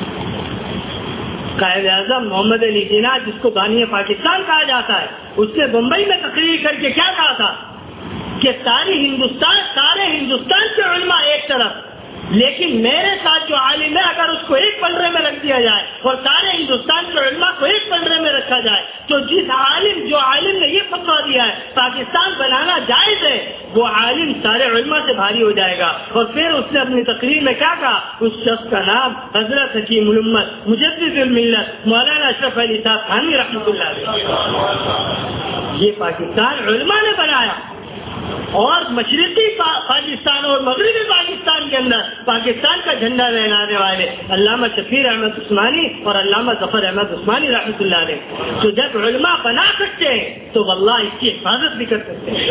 قائد اعظم محمد علی جناح، جس کو بانی پاکستان کہا جاتا ہے، اس نے بمبئی میں تقریر کر کے کیا کہا تھا کہ سارے ہندوستان کے علماء ایک طرف، لیکن میرے ساتھ جو عالم ہے اگر اس کو ایک پلڑے میں رکھ دیا جائے اور سارے ہندوستان کے علماء کو ایک پلڑے میں رکھا جائے تو جو عالم نے یہ فتویٰ دیا ہے پاکستان بنانا جائز ہے، وہ عالم سارے علماء سے بھاری ہو جائے گا. اور پھر اس نے اپنی تقریر میں کیا کہا؟ اس شخص کا نام حضرت حکیم الامت مجدد الملت مولانا اشرف علی صاحب تھانوی رحمۃ اللہ علیہ. یہ پاکستان علماء نے بنایا. اور مشرقی پاکستان اور مغربی پاکستان کے اندر پاکستان کا جھنڈا لہرانے والے علامہ شفیع احمد عثمانی اور علامہ ظفر احمد عثمانی رحمۃ اللہ علیہ. تو جب علماء بنا سکتے ہیں تو واللہ اس کی حفاظت بھی کر سکتے ہیں.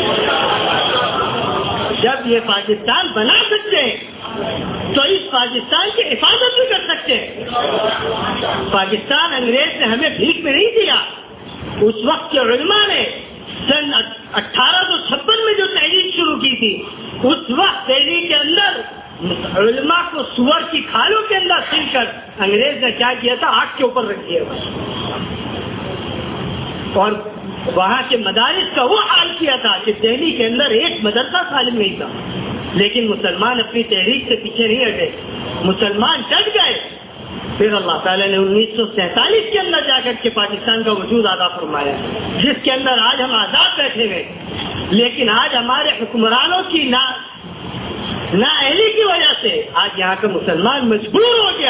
جب یہ پاکستان بنا سکتے ہیں تو اس پاکستان کی حفاظت بھی کر سکتے ہیں. پاکستان انگریز نے ہمیں بھیک میں نہیں دیا. اس وقت کے علماء نے سن 1856 میں جو تحریک شروع کی تھی، اس وقت دہلی کے اندر علماء کو سور کی کھالوں کے اندر سل کر انگریز نے کیا کیا تھا؟ آگ کے اوپر رکھ دیا. اور وہاں کے مدارس کا وہ حال کیا تھا کہ دہلی کے اندر ایک مدرسہ سالم نہیں تھا. لیکن مسلمان اپنی تحریک سے پیچھے نہیں ہٹے، مسلمان ڈٹ گئے. پھر اللہ تعالیٰ نے 1947 کے اندر جا کر کے پاکستان کا وجود عطا فرمایا، جس کے اندر آج ہم آزاد بیٹھے ہوئے. لیکن آج ہمارے حکمرانوں کی نااہلی کی وجہ سے آج یہاں کا مسلمان مجبور ہو گیا.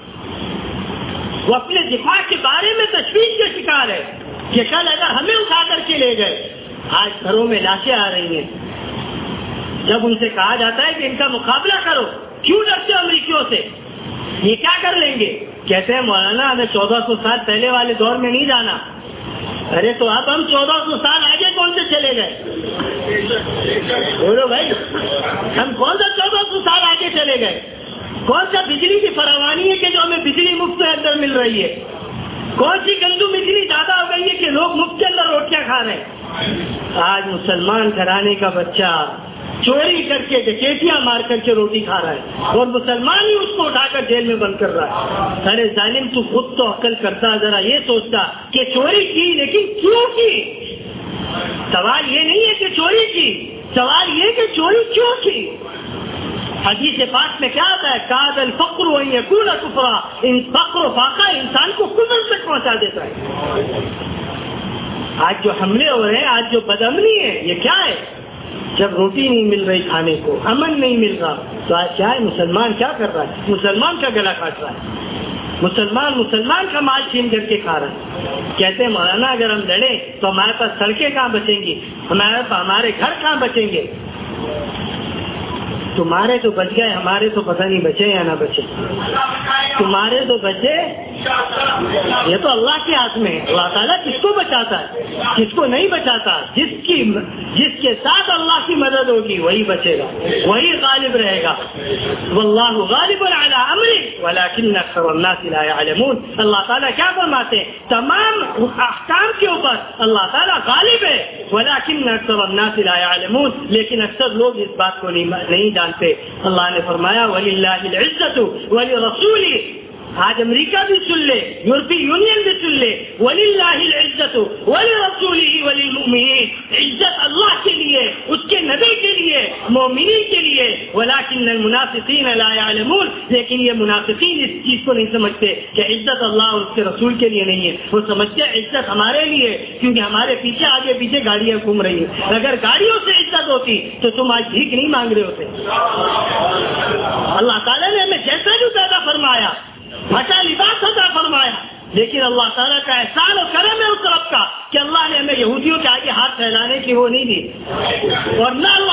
وہ اپنے دفاع کے بارے میں تشویش کا شکار ہے کہ کل اگر ہمیں اٹھا کر کے لے گئے. آج گھروں میں لاشیں آ رہی ہیں. جب ان سے کہا جاتا ہے کہ ان کا مقابلہ کرو، کیوں ڈرتے ہو امریکیوں سے، یہ کیا کر لیں گے؟ کہتے ہیں مولانا ہمیں 1400 سال پہلے والے دور میں نہیں جانا. ارے تو اب ہم 1400 سال آگے کون سے چلے گئے؟ بولو بھائی، ہم کون سا 1400 سال آگے چلے گئے؟ کون سا بجلی کی فراوانی ہے کہ جو ہمیں بجلی مفت کے اندر مل رہی ہے؟ کون سی گندم بجلی زیادہ ہو گئی ہے کہ لوگ مفت کے اندر روٹیاں کھا رہے ہیں؟ آج مسلمان گھرانے کا بچہ چوری کر کے ڈکیتیاں مار کر کے روٹی کھا رہا ہے اور مسلمان ہی اس کو اٹھا کر جیل میں بند کر رہا ہے. ارے ظالم، تو خود تو عقل کرتا، ذرا یہ سوچتا کہ چوری کی لیکن کیوں کی. سوال یہ نہیں ہے کہ چوری کی، سوال یہ کہ چوری کیوں کی. حدیث پاک میں کیا آتا ہے؟ کاد الفقر و یکون کفرا. ان فقر و فاقہ انسان کو کفر تک پہنچا دیتا ہے. آج جو حملے ہو رہے ہیں، آج جو بدامنی ہے، یہ کیا ہے؟ جب روٹی نہیں مل رہی کھانے کو، امن نہیں مل رہا، تو آج کیا ہے؟ مسلمان کیا کر رہا ہے؟ مسلمان کا گلا کاٹ رہا ہے. مسلمان کا مال چھین کر کے کھا رہا ہے. کہتے ہیں مولانا اگر ہم لڑیں تو ہمارے پاس سڑکیں کہاں بچیں گی، ہمارے گھر کہاں بچیں گے؟ تمہارے تو بچ گئے، ہمارے تو پتہ نہیں بچے یا نہ بچے. تمہارے تو بچے، یہ تو اللہ کے ہاتھ میں ہے. اللہ تعالیٰ کس کو بچاتا ہے، کس کو نہیں بچاتا. جس کے ساتھ اللہ کی مدد ہوگی وہی بچے گا، وہی غالب رہے گا. واللہ غالب علی امرہ ولکن اکثر الناس لا یعلمون. اللہ تعالیٰ کیا فرماتے ہیں؟ تمام احکام کے اوپر اللہ تعالیٰ غالب ہے، ولکن اکثر الناس لا یعلمون، لیکن اکثر لوگ اس بات کو نہیں جانتے. اللہ نے فرمایا وَلِلَّهِ الْعِزَّةُ وَلِرَسُولِهِ. آج امریکہ بھی سن لے، یورپی یونین بھی سن لے، وَلِلَّهِ الْعِزَّةُ وَلِرَسُولِهِ وَلِلْمُؤْمِنِينَ. عزت اللہ کے لیے، اس کے نبی کے لیے، مومنین کے لیے. وَلَكِنَّ الْمُنَافِقِينَ لَا يَعْلَمُونَ. لیکن یہ منافقین اس چیز کو نہیں سمجھتے کہ عزت اللہ اور اس کے رسول کے لیے نہیں ہے. وہ سمجھتے عزت ہمارے لیے، کیونکہ ہمارے پیچھے آگے پیچھے گاڑیاں گھوم رہی ہیں. اگر گاڑیوں سے عزت ہوتی تو تم آج بھیک نہیں مانگ رہے ہوتے. اللہ تعالیٰ نے ہمیں جیسا جو پیدا فرمایا، اچھا لباس عطا فرمایا، لیکن اللہ تعالیٰ کا احسان اور کرم ہے اس رب کا کہ اللہ نے ہمیں یہودیوں کے آگے ہاتھ پھیلانے کی وہ نہیں دی، اور نہ اللہ تعالیٰ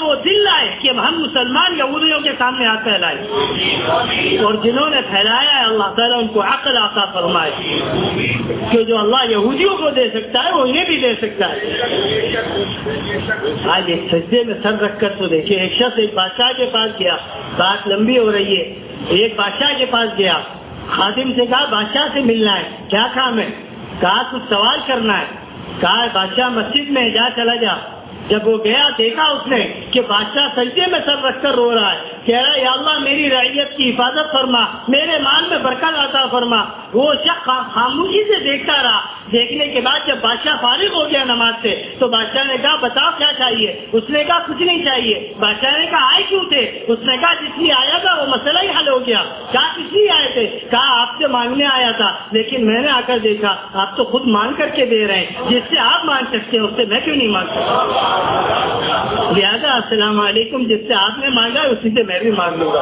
وہ دل لائے کہ ہم مسلمان یہودیوں کے سامنے ہاتھ پھیلائے، اور جنہوں نے پھیلایا ہے اللہ تعالیٰ ان کو عقل عطا فرمائے کہ جو اللہ یہودیوں کو دے سکتا ہے وہ انہیں بھی دے سکتا ہے۔ آج ایک سجدے میں سر رکھ کر تو دیکھیں، ایک شخص ایک بادشاہ کے پاس گیا، بات لمبی ہو رہی ہے، ایک بادشاہ کے پاس گیا، خادم سے کہا بادشاہ سے ملنا ہے، کیا کام ہے؟ کہا کچھ سوال کرنا ہے۔ کہا بادشاہ مسجد میں جا، چلا جا۔ جب وہ گیا دیکھا اس نے کہ بادشاہ سجدے میں سر رکھ کر رو رہا ہے، کہہ رہا ہے یا اللہ میری رعیت کی حفاظت فرما، میرے مال میں برکت عطا فرما۔ وہ شخص خاموشی سے دیکھتا رہا۔ دیکھنے کے بعد جب بادشاہ فارغ ہو گیا نماز سے تو بادشاہ نے کہا بتاؤ کیا چاہیے؟ اس نے کہا کچھ نہیں چاہیے۔ بادشاہ نے کہا آئے کیوں تھے؟ اس نے کہا جس لیے آیا تھا وہ مسئلہ ہی حل ہو گیا۔ کہا کس لیے آئے تھے؟ کہا آپ سے مانگنے آیا تھا، لیکن میں نے آ کر دیکھا آپ تو خود مانگ کر کے دے رہے ہیں، جس سے آپ مانگ سکتے ہیں اس سے میں کیوں نہیں مانگ سکتا؟ لہٰذا السلام علیکم، جس سے آپ نے مانگا اسی سے میں بھی مانگ لوں گا۔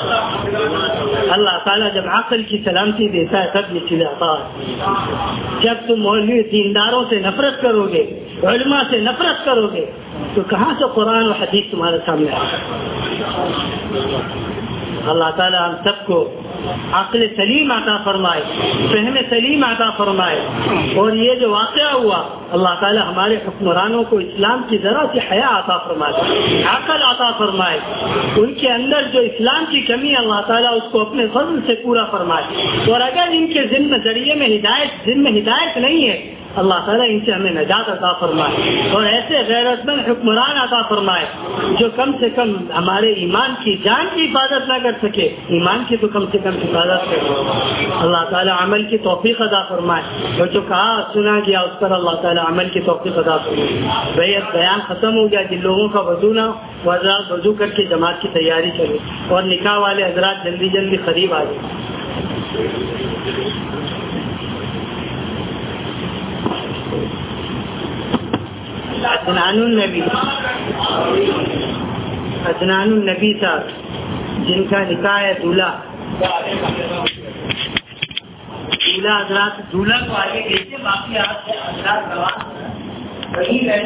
اللہ تعالیٰ جب عقل کی سلامتی دیتا ہے تب یہ چیزیں آتا ہے۔ جب تم مولوی دینداروں سے نفرت کرو گے، علماء سے نفرت کرو گے، تو کہاں سے قرآن و حدیث تمہارے سامنے آئے؟ اللہ تعالیٰ ہم سب کو عقل سلیم عطا فرمائے، فہم سلیم عطا فرمائے، اور یہ جو واقعہ ہوا اللہ تعالیٰ ہمارے حکمرانوں کو اسلام کی ذرا سی حیا عطا فرمائے، عقل عطا فرمائے، ان کے اندر جو اسلام کی کمی ہے اللہ تعالیٰ اس کو اپنے فضل سے پورا فرمائے، اور اگر ان کے ذمہ ذریعے میں ہدایت نہیں ہے اللہ تعالیٰ ان سے ہمیں نجات عطا فرمائے، اور ایسے غیرت مند حکمران عطا فرمائے جو کم سے کم ہمارے ایمان کی جان کی حفاظت نہ کر سکے، ایمان کی تو کم سے کم حفاظت کرے۔ اللہ تعالیٰ عمل کی توفیق عطا فرمائے، اور جو کہا سنا گیا اس پر اللہ تعالیٰ عمل کی توفیق عطا فرمائے۔ بیان ختم ہو گیا، جن لوگوں کا وضو نہ وہ حضرات وضو کر کے جماعت کی تیاری کرے، اور نکاح والے حضرات جلدی جلدی قریب آ جائیں۔ عدنان النبی صاحب جن کا نکاح ہے دولہا حضرات، دولہا کو آگے بھیجتے، باقی حضرات